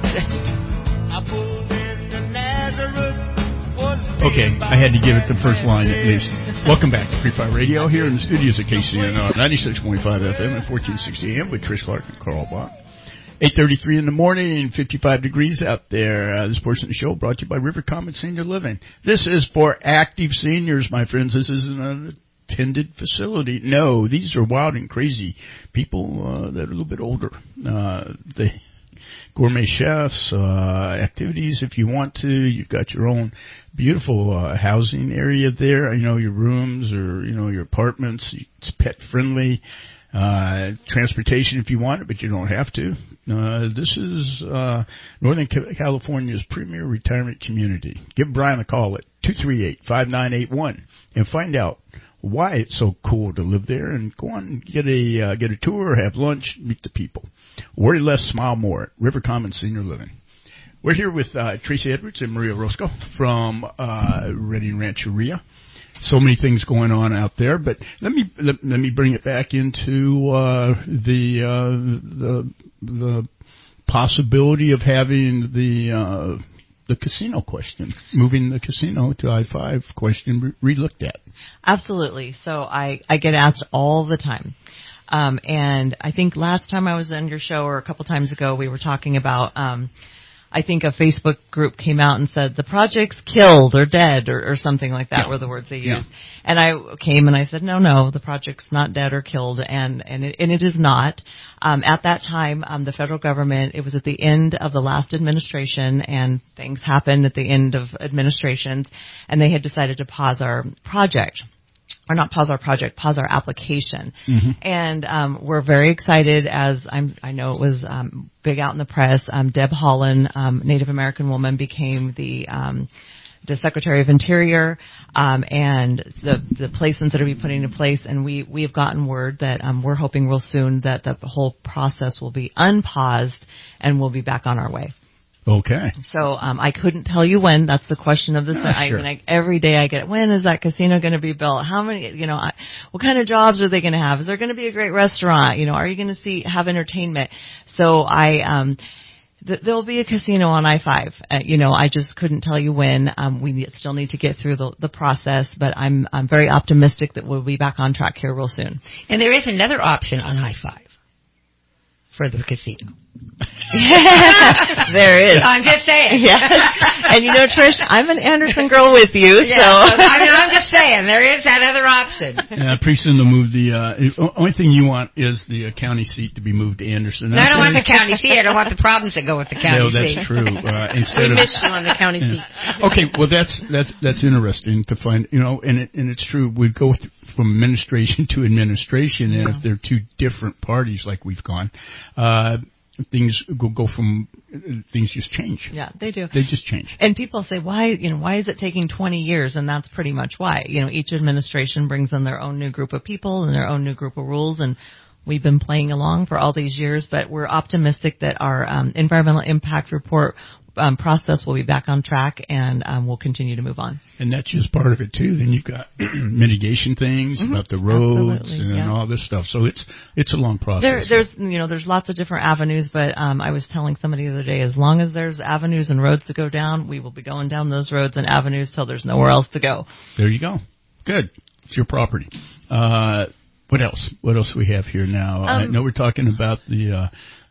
okay, I had to give it the first line at least. Welcome back to Free Fire Radio here in the studios at KCNR 96.5 FM and 1460 AM with Trish Clark and Carl Bach. 8:33 in the morning, 55 degrees out there. This portion of the show brought to you by River Common Senior Living. This is for active seniors, my friends. This isn't a attended facility. No, these are wild and crazy people that are a little bit older. They gourmet chefs, activities if you want to. You've got your own beautiful housing area there. You know, your rooms or, you know, your apartments. It's pet friendly. Transportation if you want it, but you don't have to. This is Northern California's premier retirement community. Give Brian a call at 238-5981 and find out why it's so cool to live there, and go on and get a tour, have lunch, meet the people. Worry less, smile more at River Common Senior Living. We're here with Tracy Edwards and Maria Roscoe from Reading Rancheria. So many things going on out there, but let me bring it back into the possibility of having the the casino question, moving the casino to I-5 question re-looked at. Absolutely. So I get asked all the time. And I think last time I was on your show or a couple times ago, we were talking about, I think a Facebook group came out and said the project's killed or dead or something like that were the words they used. And I came and I said, no, the project's not dead or killed. And it is not. At that time, the federal government, it was at the end of the last administration and things happened at the end of administrations and they had decided to pause our project. Or not pause our project, pause our application. Mm-hmm. And we're very excited as I know it was big out in the press. Deb Haaland, Native American woman, became the Secretary of Interior, and the placements that are being put into place. And we have gotten word that we're hoping real soon that the whole process will be unpaused and we'll be back on our way. Okay. So I couldn't tell you when. That's the question of this. Sure. Every day I get, when is that casino going to be built? How many? What kind of jobs are they going to have? Is there going to be a great restaurant? Are you going to have entertainment? So there'll be a casino on I-5. I just couldn't tell you when. We still need to get through the process, but I'm very optimistic that we'll be back on track here real soon. And there is another option on I-5 for the casino. There is. I'm just saying. Yes. And Trish, I'm an Anderson girl with you, so. I'm just saying, there is that other option. Yeah, pretty soon they'll move the only thing you want is the county seat to be moved to Anderson. I don't want the county seat. I don't want the problems that go with the county seat. No, that's true. We missed you on the county seat. Okay, well that's interesting to find, and it's true. We go from administration to administration, and if they're two different parties like we've gone, things just change. Yeah, they do. They just change. And people say, why is it taking 20 years? And that's pretty much why. Each administration brings in their own new group of people and their own new group of rules, and we've been playing along for all these years, but we're optimistic that our environmental impact report process will be back on track, and we'll continue to move on. And that's just part of it too. Then you've got mitigation things about the roads and all this stuff. So it's a long process. There's lots of different avenues, but I was telling somebody the other day, as long as there's avenues and roads to go down, we will be going down those roads and avenues till there's nowhere else to go. There you go. Good. It's your property. What else? What else do we have here now? I know we're talking about the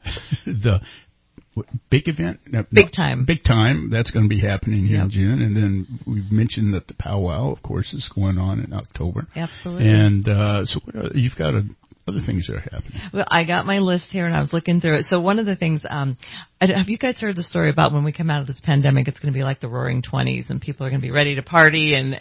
big event? Big time. Big time. That's going to be happening here in June. And then we've mentioned that the powwow, of course, is going on in October. Absolutely. And so you've got other things that are happening. Well, I got my list here, and I was looking through it. So one of the things, have you guys heard the story about when we come out of this pandemic, it's going to be like the Roaring 20s, and people are going to be ready to party, and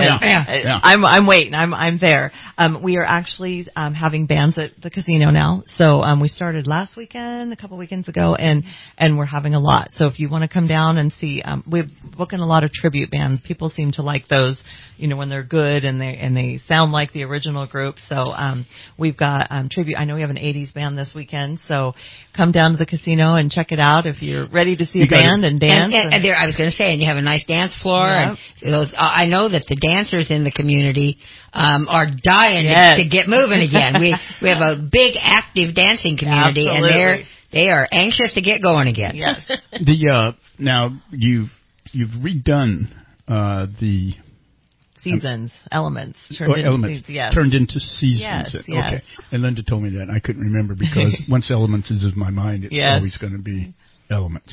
I'm waiting. I'm there. We are actually having bands at the casino now. So we started last weekend, a couple weekends ago, and we're having a lot. So if you want to come down and see, we're booking a lot of tribute bands. People seem to like those, when they're good and they sound like the original group. So we've got tribute. I know we have an 80s band this weekend, so come down to the casino and check it out if you're ready to see a band and dance. And there, I was going to say, and you have a nice dance floor. Yep. And those, I know that the dancers in the community are dying to get moving again. We have a big active dancing community, and they are anxious to get going again. Yes. Now you've redone the seasons, elements. Turned into seasons. Yes. Okay. And Linda told me that, and I couldn't remember because once elements is in my mind, it's always going to be elements.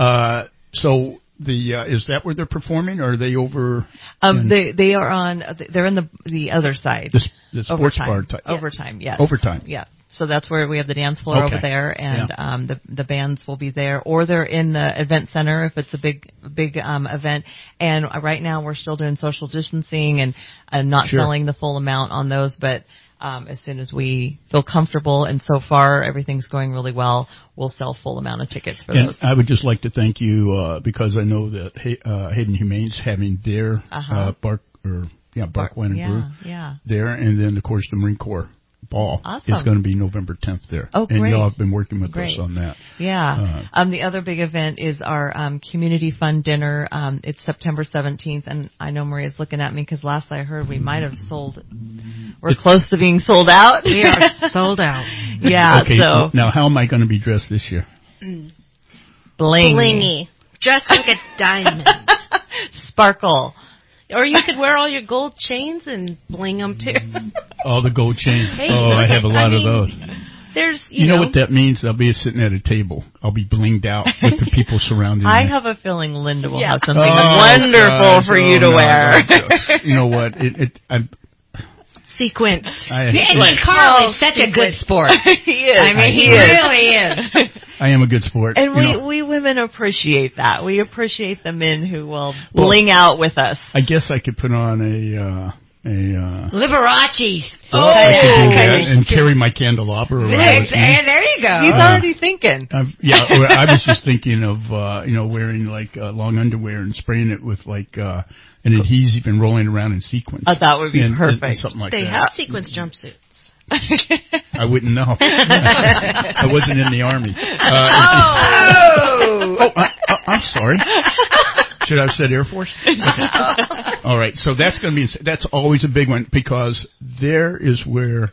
So is that where they're performing, or are they over? They are on. They're in the other side. The sports bar type. Overtime. Yes. Overtime. Yeah. So that's where we have the dance floor over there, and the bands will be there, or they're in the event center if it's a big event. And right now we're still doing social distancing and not selling the full amount on those, but as soon as we feel comfortable, and so far everything's going really well, we'll sell full amount of tickets for those. I would just like to thank you because I know that Hayden Humane's having their Bark Wine and Brew there, and then of course the Marine Corps Ball is going to be November 10th there. Oh, great. And y'all have been working with us on that. Yeah. The other big event is our community fund dinner. It's September 17th, and I know Maria's looking at me because last I heard we might have we're close to being sold out. We are sold out. Yeah. Okay, so now how am I going to be dressed this year? Blingy. Dress like a diamond. Sparkle. Or you could wear all your gold chains and bling them too. All the gold chains. Hey, I have a lot of those. There's, you know what that means? I'll be sitting at a table. I'll be blinged out with the people surrounding me. I have a feeling Linda will have something wonderful for you to wear. You know what? Sequence. Carl is such a good sport. He is. I mean, he really is. I am a good sport. And we women appreciate that. We appreciate the men who will bling out with us. I guess I could put on a Liberace. I could do that and carry my candelabra around with me. There you go. He's already thinking. I was just thinking of wearing like long underwear and spraying it with like an adhesive and rolling around in sequins. That would be perfect. And something like they that. They have sequins jumpsuits. I wouldn't know. I wasn't in the Army. I'm sorry. Should I have said Air Force? All right, so that's going to be, that's always a big one, because there is where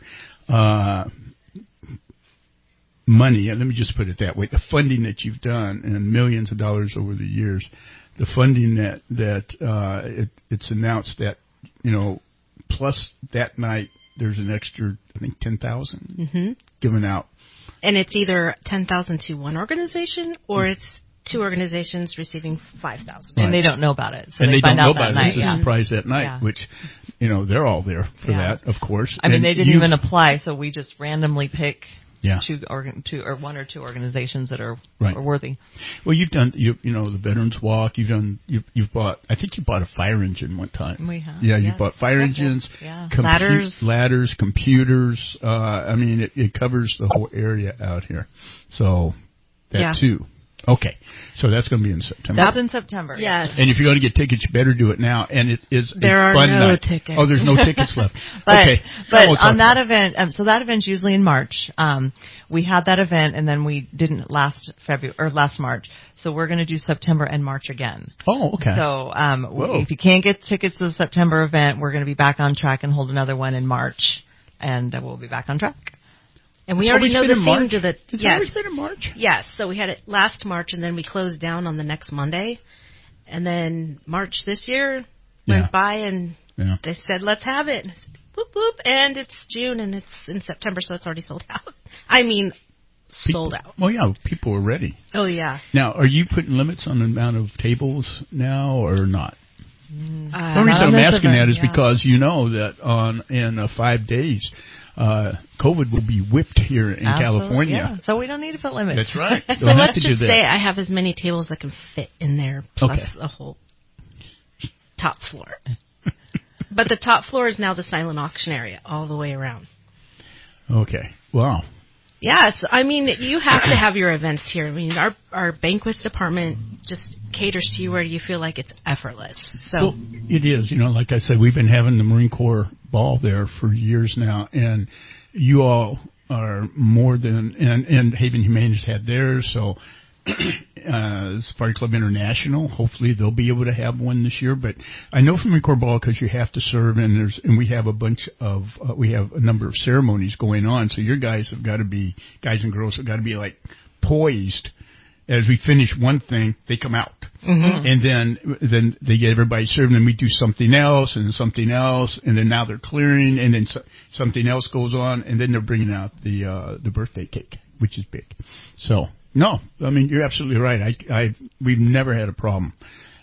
money, and let me just put it that way, the funding that you've done and millions of dollars over the years, the funding that it's announced that, plus that night there's an extra, I think, 10,000 given out. And it's either 10,000 to one organization or it's two organizations receiving 5,000. And they don't know about it. So and they find don't know out about it. Night. It's a surprise that night, which, they're all there for that, of course. I mean, they didn't even apply, so we just randomly pick two or one or two organizations that are worthy. Well, you've done, the Veterans Walk. You've bought, I think you bought a fire engine one time. We have. Yeah, you bought fire engines, ladders, computers. I mean, it covers the whole area out here. So that too. Okay, so that's going to be in September. That's in September. Yes. And if you're going to get tickets, you better do it now. And it is there a are fun no night. tickets. Oh, there's no tickets left. But we'll on that event, so that event's usually in March. We had that event, and then we didn't last March. So we're going to do September and March again. Oh, okay. So if you can't get tickets to the September event, we're going to be back on track and hold another one in March, and we'll be back on track. And we already know the theme to the... It's always been in March? Yes. So we had it last March, and then we closed down on the next Monday. And then March this year went by, and they said, let's have it. And I said, whoop, whoop. And it's June, and it's in September, so it's already sold out. I mean, sold out. Well, yeah, people are ready. Oh, yeah. Now, are you putting limits on the amount of tables now or not? The reason I'm asking that is because you know that in 5 days... COVID will be whipped here in California. Yeah. So we don't need to put limits. That's right. So let's just say I have as many tables that can fit in there, plus the whole top floor. But the top floor is now the silent auction area all the way around. Okay. Wow. Yes. I mean, you have to have your events here. I mean, our banquets department just caters to you where you feel like it's effortless. So it is. Like I said, we've been having the Marine Corps ball there for years now, and you all are more than, and Haven Humane has had theirs, so Safari Club International, hopefully they'll be able to have one this year. But I know from Marine Corps Ball, because you have to serve, and we have we have a number of ceremonies going on, so your guys and girls have got to be like poised. As we finish one thing, they come out. And then they get everybody served, and then we do something else, and then now they're clearing, and then something else goes on, and then they're bringing out the birthday cake, which is big. So, no, I mean, you're absolutely right. We've never had a problem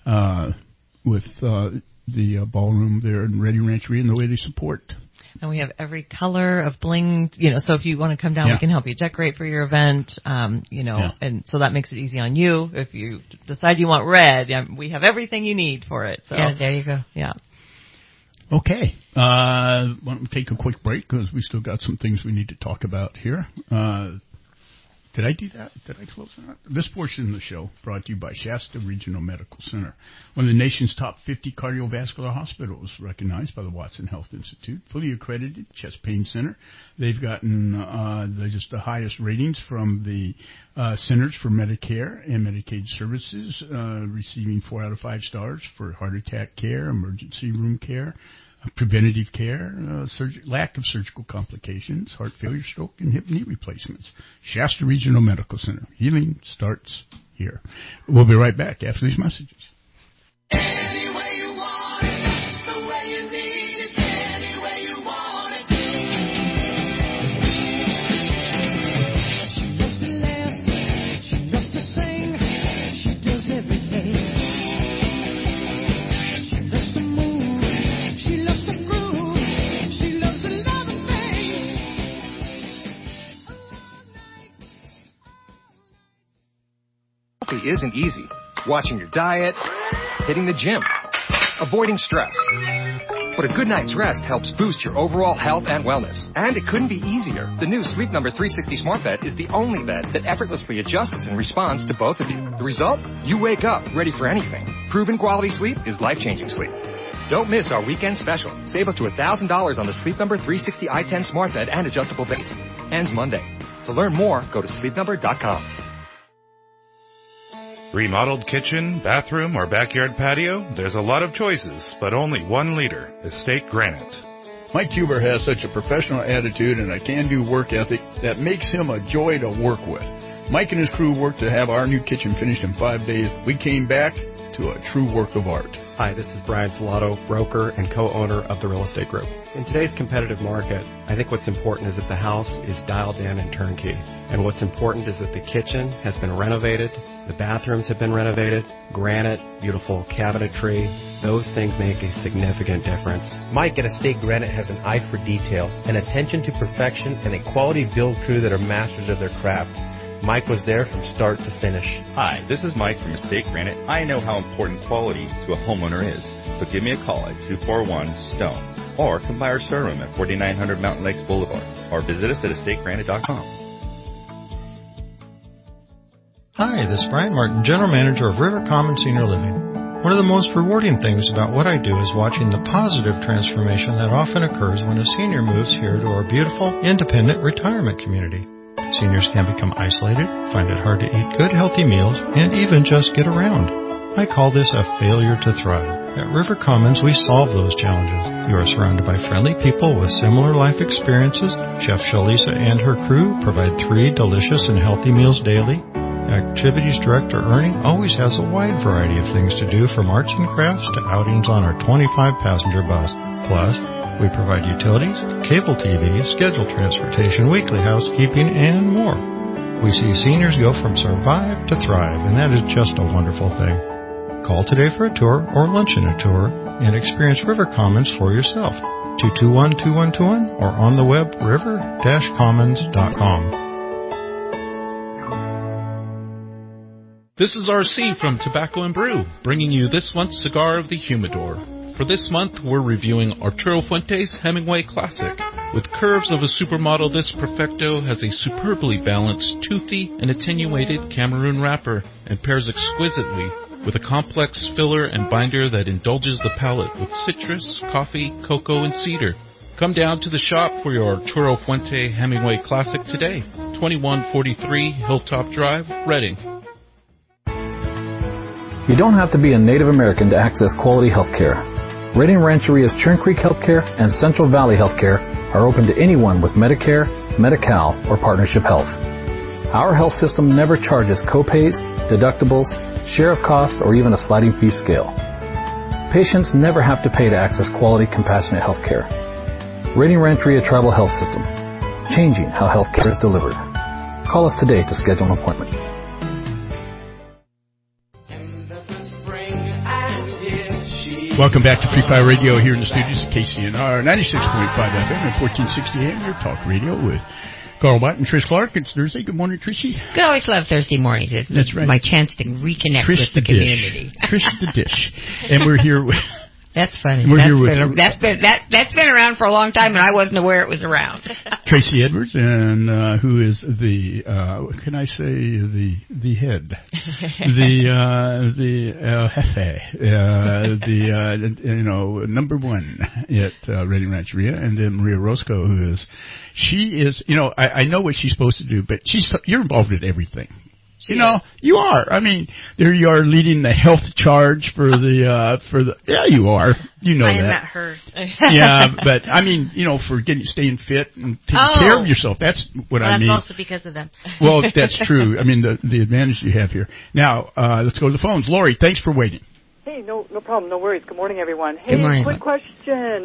with the ballroom there in Ready Rancheria and the way they support. And we have every color of bling, so if you want to come down, we can help you decorate for your event, and so that makes it easy on you. If you decide you want red, we have everything you need for it. So. Yeah, there you go. Yeah. Okay. Why don't we take a quick break, because we still got some things we need to talk about here. Did I do that? Did I close that? This portion of the show brought to you by Shasta Regional Medical Center, one of the nation's top 50 cardiovascular hospitals, recognized by the Watson Health Institute, fully accredited chest pain center. They've gotten just the highest ratings from the Centers for Medicare and Medicaid Services, receiving 4 out of 5 stars for heart attack care, emergency room care, preventative care, lack of surgical complications, heart failure, stroke, and hip knee replacements. Shasta Regional Medical Center. Healing starts here. We'll be right back after these messages. Isn't easy. Watching your diet, hitting the gym, avoiding stress. But a good night's rest helps boost your overall health and wellness. And it couldn't be easier. The new Sleep Number 360 Smart Bed is the only bed that effortlessly adjusts and responds to both of you. The result? You wake up ready for anything. Proven quality sleep is life-changing sleep. Don't miss our weekend special. Save up to $1,000 on the Sleep Number 360 i10 Smart Bed and adjustable base. Ends Monday. To learn more, go to sleepnumber.com. Remodeled kitchen, bathroom, or backyard patio? There's a lot of choices, but only one leader, Estate Granite. Mike Huber has such a professional attitude and a can-do work ethic that makes him a joy to work with. Mike and his crew worked to have our new kitchen finished in 5 days. We came back to a true work of art. Hi, this is Brian Salato, broker and co-owner of the Real Estate Group. In today's competitive market, I think what's important is that the house is dialed in and turnkey. And what's important is that the kitchen has been renovated, the bathrooms have been renovated, granite, beautiful cabinetry. Those things make a significant difference. Mike at Estate Granite has an eye for detail, an attention to perfection, and a quality build crew that are masters of their craft. Mike was there from start to finish. Hi, this is Mike from Estate Granite. I know how important quality to a homeowner is, so give me a call at 241-STONE or come by our showroom at 4900 Mountain Lakes Boulevard or visit us at estategranite.com. Hi, this is Brian Martin, General Manager of River Commons Senior Living. One of the most rewarding things about what I do is watching the positive transformation that often occurs when a senior moves here to our beautiful, independent retirement community. Seniors can become isolated, find it hard to eat good, healthy meals, and even just get around. I call this a failure to thrive. At River Commons, we solve those challenges. You are surrounded by friendly people with similar life experiences. Chef Shalisa and her crew provide 3 delicious and healthy meals daily. Activities Director Ernie always has a wide variety of things to do, from arts and crafts to outings on our 25-passenger bus. Plus, we provide utilities, cable TV, scheduled transportation, weekly housekeeping, and more. We see seniors go from survive to thrive, and that is just a wonderful thing. Call today for a tour or lunch and a tour and experience River Commons for yourself. 221-2121 or on the web river-commons.com. This is RC from Tobacco and Brew, bringing you this month's Cigar of the Humidor. For this month, we're reviewing Arturo Fuente's Hemingway Classic. With curves of a supermodel, this Perfecto has a superbly balanced, toothy, and attenuated Cameroon wrapper and pairs exquisitely with a complex filler and binder that indulges the palate with citrus, coffee, cocoa, and cedar. Come down to the shop for your Arturo Fuente Hemingway Classic today, 2143 Hilltop Drive, Reading. You don't have to be a Native American to access quality health care. Reading Rancheria's Churn Creek Healthcare and Central Valley Healthcare are open to anyone with Medicare, Medi-Cal, or Partnership Health. Our health system never charges copays, deductibles, share of cost, or even a sliding fee scale. Patients never have to pay to access quality, compassionate health care. Reading Rancheria Tribal Health System, changing how health care is delivered. Call us today to schedule an appointment. Welcome back to Free Fire Radio here in the studios of KCNR 96.5 FM and 1460 AM, your talk radio with Carl Mott and Trish Clark. It's Thursday. Good morning, Trishie. I always love Thursday mornings. It's That's right. My chance to reconnect Trish with the community. Trish the Dish. And we're here with... That's funny. That's been around for a long time, and I wasn't aware it was around. Tracy Edwards, and who is the what can I say, the head, the jefe, number one at Reading Rancheria, and then Maria Roscoe, who is I know what she's supposed to do, but you're involved in everything. You know, you are. I mean, there you are leading the health charge for the. Yeah, you are. You know that. I am not her. Yeah, but I mean, you know, for staying fit and taking care of yourself. That's what I mean. That's also because of them. Well, that's true. I mean, the advantage you have here. Now, let's go to the phones. Lori, thanks for waiting. Hey, no problem. No worries. Good morning, everyone. Hey, Good morning. Quick question.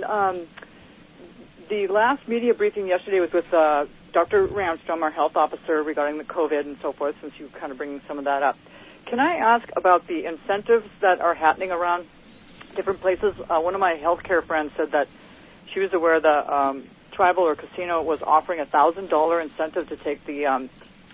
The last media briefing yesterday was with Dr. Ramstrom, our health officer, regarding the COVID and so forth, since you kind of bringing some of that up. Can I ask about the incentives that are happening around different places? One of my healthcare friends said that she was aware the tribal or casino was offering a $1,000 incentive to take the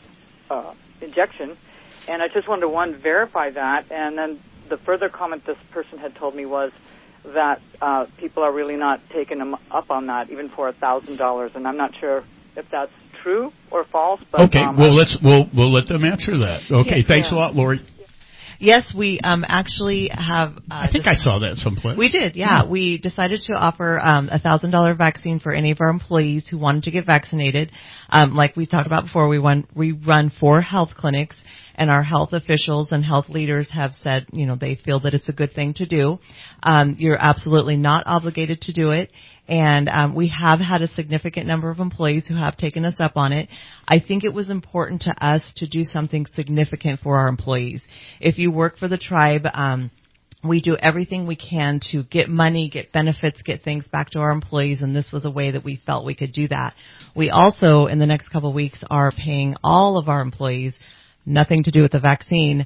injection, and I just wanted to, verify that, and then the further comment this person had told me was that people are really not taking them up on that, even for $1,000, and I'm not sure if that's true or false. But, okay, we'll let them answer that. Okay, yes, thanks a lot, Lori. Yes, we actually have. I think I saw that someplace. We did, yeah. We decided to offer a $1,000 vaccine for any of our employees who wanted to get vaccinated. Like we talked about before, we run 4 health clinics, and our health officials and health leaders have said, you know, they feel that it's a good thing to do. You're absolutely not obligated to do it. And we have had a significant number of employees who have taken us up on it. I think it was important to us to do something significant for our employees. If you work for the tribe, we do everything we can to get money, get benefits, get things back to our employees, and this was a way that we felt we could do that. We also, in the next couple of weeks, are paying all of our employees, nothing to do with the vaccine,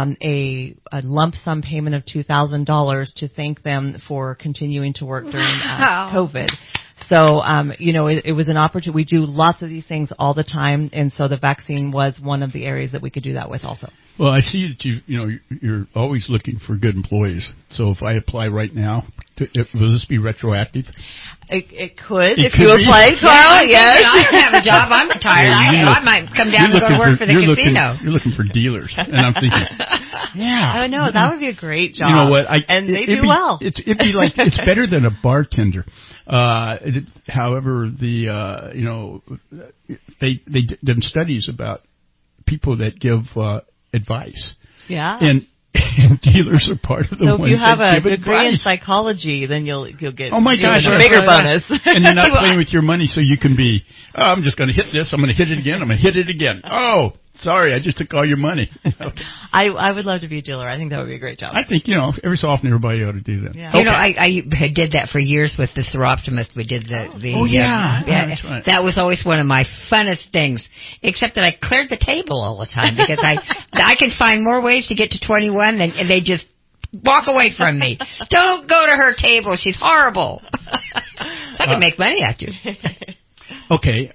a lump sum payment of $2,000 to thank them for continuing to work during COVID. So, you know, it was an opportunity. We do lots of these things all the time, and so the vaccine was one of the areas that we could do that with also. Well, I see that you're always looking for good employees. So if I apply right now, will this be retroactive? It could if you apply, Carl. Yes. I don't have a job. I'm retired. I might come down and go to work for the casino. You're looking for dealers, and I'm thinking, yeah. I know that would be a great job. You know what? And they do well. It'd be like it's better than a bartender. However, they done studies about people that give advice. Yeah. And dealers are part of the ones that give advice. So if you have a degree in psychology, then you'll get a bigger bonus. And you're not playing with your money, so you can be, I'm just going to hit this, I'm going to hit it again, I'm going to hit it again. Oh, sorry, I just took all your money. Okay. I would love to be a dealer. I think that would be a great job. I think, every so often everybody ought to do that. Yeah. Okay. I did that for years with the Seroptimist. We did that's right. That was always one of my funnest things, except that I cleared the table all the time because I can find more ways to get to 21 and they just walk away from me. Don't go to her table. She's horrible. So I can make money after you. Okay,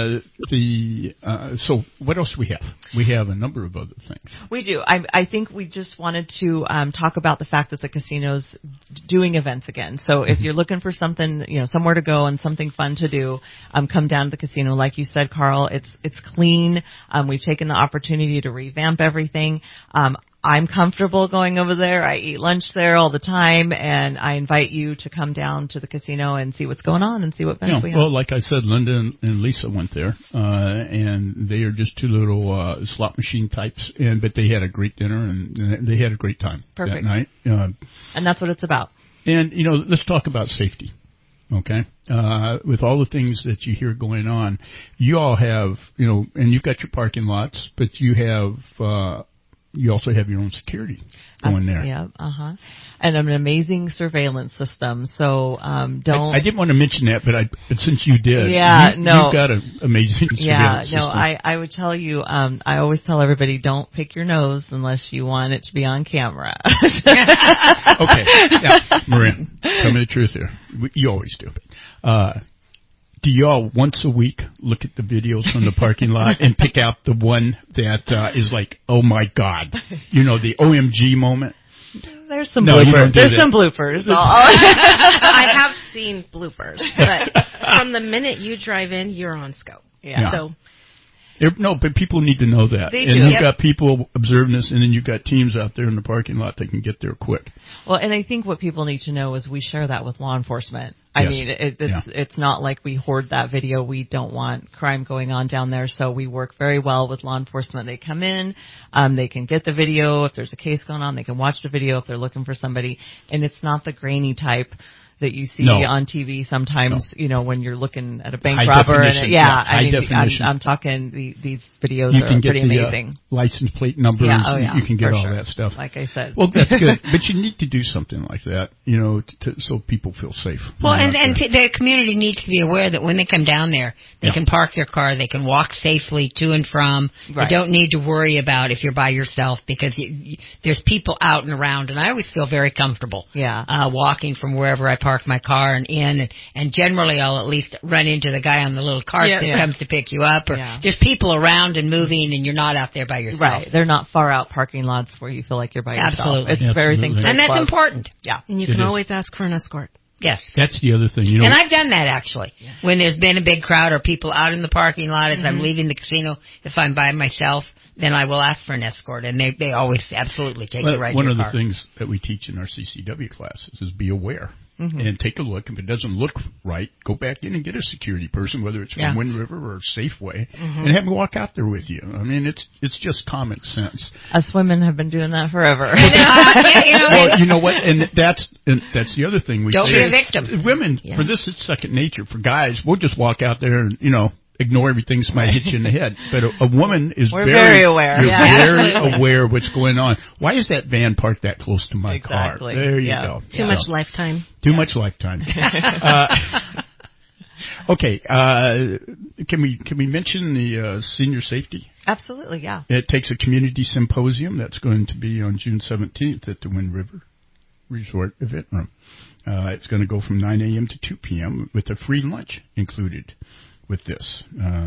so what else do we have? We have a number of other things. We do. I think we just wanted to talk about the fact that the casino's doing events again. So if you're looking for something, somewhere to go and something fun to do, come down to the casino. Like you said, Carl, it's clean. We've taken the opportunity to revamp everything. I'm comfortable going over there. I eat lunch there all the time, and I invite you to come down to the casino and see what's going on and see what events we have. Well, like I said, Linda and Lisa went there, and they are just two little slot machine types, but they had a great dinner, and they had a great time that night. And that's what it's about. And, let's talk about safety. Okay. With all the things that you hear going on, you all have, and you've got your parking lots, but you also have your own security going there. Yeah, and an amazing surveillance system. So don't. I didn't want to mention that, but since you did, you've got an amazing surveillance system. I would tell you. I always tell everybody, don't pick your nose unless you want it to be on camera. Okay, Maria, tell me the truth here. You always do. Do y'all once a week look at the videos from the parking lot and pick out the one that is like, oh my God, the OMG moment? There's some bloopers. There's some bloopers. I have seen bloopers, but from the minute you drive in, you're on scope. Yeah. So No, but people need to know that. They and do. you've got people observing this, and then you've got teams out there in the parking lot that can get there quick. Well, and I think what people need to know is we share that with law enforcement. I mean, it's not like we hoard that video. We don't want crime going on down there, so we work very well with law enforcement. They come in, they can get the video. If there's a case going on, they can watch the video if they're looking for somebody. And it's not the grainy type that you see on TV sometimes, when you're looking at a bank robber. I'm talking these videos are pretty amazing. License plate numbers. You can get all that stuff. Like I said. Well, that's good. But you need to do something like that, so people feel safe. Well, and the community needs to be aware that when they come down there, they can park their car, they can walk safely to and from. Right. They don't need to worry about if you're by yourself because there's people out and around. And I always feel very comfortable walking from wherever I park my car and in, and generally I'll at least run into the guy on the little cart that comes to pick you up, or there's people around and moving, and you're not out there by yourself. Right, they're not far out parking lots where you feel like you're by yourself. Absolutely, it's very things, and that's important. Yeah, and you can always ask for an escort. Yes, that's the other thing. And I've done that actually when there's been a big crowd or people out in the parking lot as I'm leaving the casino. If I'm by myself, then I will ask for an escort, and they always absolutely take you right to your car. One of the things that we teach in our CCW classes is be aware. And take a look. If it doesn't look right, go back in and get a security person, whether it's from Wind River or Safeway, and have them walk out there with you. I mean, it's just common sense. Us women have been doing that forever. Well, you know what? And that's the other thing we don't say. Be a victim. Women, for this, it's second nature. For guys, we'll just walk out there and ignore everything that might hit you in the head. But a woman is very aware. You're very aware of what's going on. Why is that van parked that close to my car? There you go. Too much lifetime. Too much lifetime. Okay. Can we mention the senior safety? Absolutely, yeah. It takes a community symposium that's going to be on June 17th at the Wind River Resort Event Room. It's going to go from 9 a.m. to 2 p.m. with a free lunch included. With this,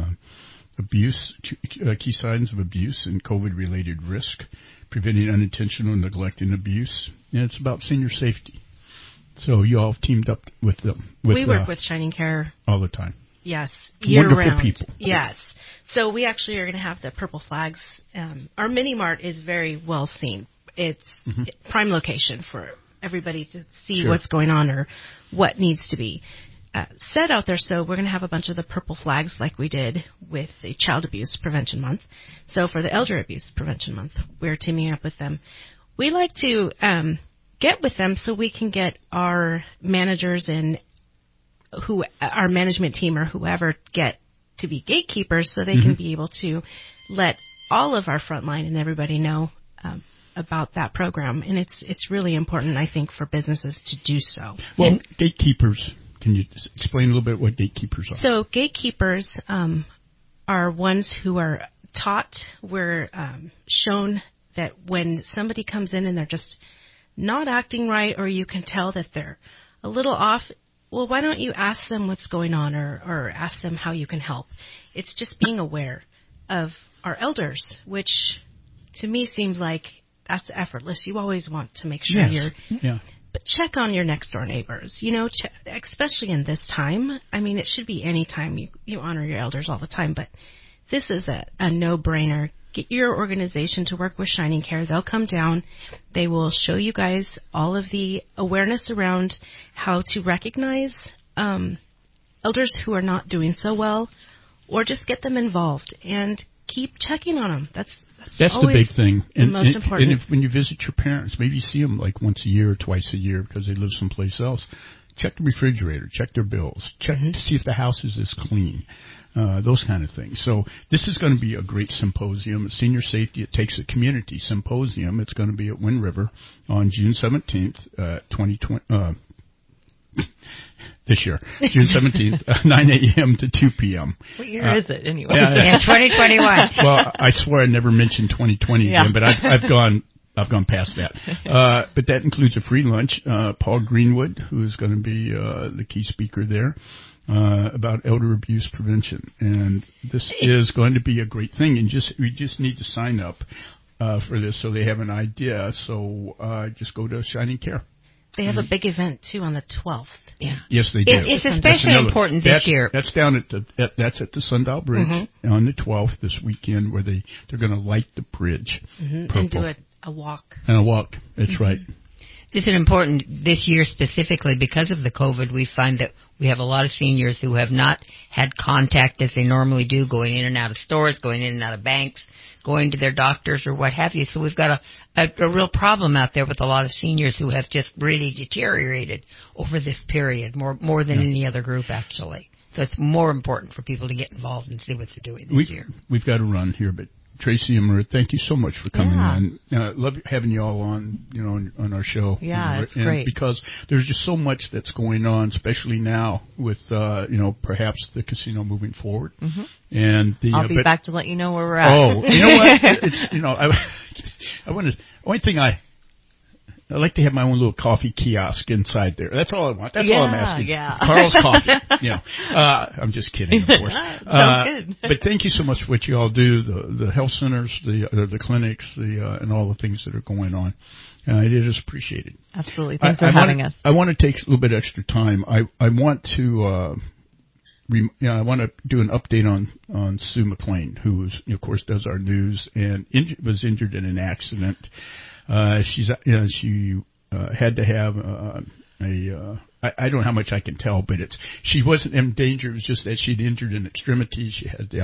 abuse, key signs of abuse and COVID-related risk, preventing unintentional neglect and abuse, and it's about senior safety. So you all have teamed up with them. We work with Shining Care all the time. Yes, wonderful year-round. People. Yes. So we actually are going to have the purple flags. Our mini mart is very well seen. It's prime location for everybody to see what's going on or what needs to be set out there. So we're going to have a bunch of the purple flags like we did with the Child Abuse Prevention Month. So for the Elder Abuse Prevention Month, we're teaming up with them. We like to get with them so we can get our managers and our management team or whoever get to be gatekeepers so they can be able to let all of our frontline and everybody know about that program. And it's really important, I think, for businesses to do so. Well, gatekeepers. Can you explain a little bit what gatekeepers are? So gatekeepers are ones who are taught, we're shown that when somebody comes in and they're just not acting right, or you can tell that they're a little off, well, why don't you ask them what's going on or ask them how you can help? It's just being aware of our elders, which to me seems like that's effortless. You always want to make sure But check on your next door neighbors, especially in this time. I mean, it should be any time you honor your elders all the time, but this is a no-brainer. Get your organization to work with Shining Care. They'll come down. They will show you guys all of the awareness around how to recognize elders who are not doing so well, or just get them involved and keep checking on them. That's the big thing. The most important. And when you visit your parents, maybe you see them like once a year or twice a year because they live someplace else. Check the refrigerator, check their bills, check to see if the house is clean, those kind of things. So this is going to be a great symposium. Senior Safety, it takes a community symposium. It's going to be at Wind River on June 17th, 2020. This year, June 17th, 9 a.m. to 2 p.m. What year is it anyway? Yeah, 2021. Well, I swore I never mentioned 2020 again, but I've gone past that. But that includes a free lunch. Paul Greenwood, who is going to be the key speaker there, about elder abuse prevention. And this is going to be a great thing. And we just need to sign up for this so they have an idea. So just go to Shining Care. They have a big event too on the 12th. Yeah. Yes, they do. It's especially important this year. That's down at that's at the Sundial Bridge on the 12th this weekend, where they're going to light the bridge and do a walk. And a walk. That's right. This is important this year specifically because of the COVID. We find that we have a lot of seniors who have not had contact as they normally do, going in and out of stores, going in and out of banks, going to their doctors or what have you. So we've got a real problem out there with a lot of seniors who have just really deteriorated over this period, more than any other group, actually. So it's more important for people to get involved and see what they're doing this year. We've got to run here, but Tracy and Maria, thank you so much for coming on. Love having you all on, on our show. Yeah, it's great. Because there's just so much that's going on, especially now with, perhaps the casino moving forward. And I'll be back to let you know where we're at. Oh, you know what? It's, I want to. Only thing I like to have my own little coffee kiosk inside there. That's all I want. That's all I'm asking. Yeah. Carl's Coffee. I'm just kidding, of course. Sounds good. But thank you so much for what you all do, the health centers, the clinics, and all the things that are going on. It is appreciated. Absolutely. Thanks for having us. I want to take a little bit extra time. I want to. I want to do an update on Sue McLean, who, of course, does our news and was injured in an accident. She had to have I don't know how much I can tell, but she wasn't in danger. It was just that she'd injured an extremity. She had the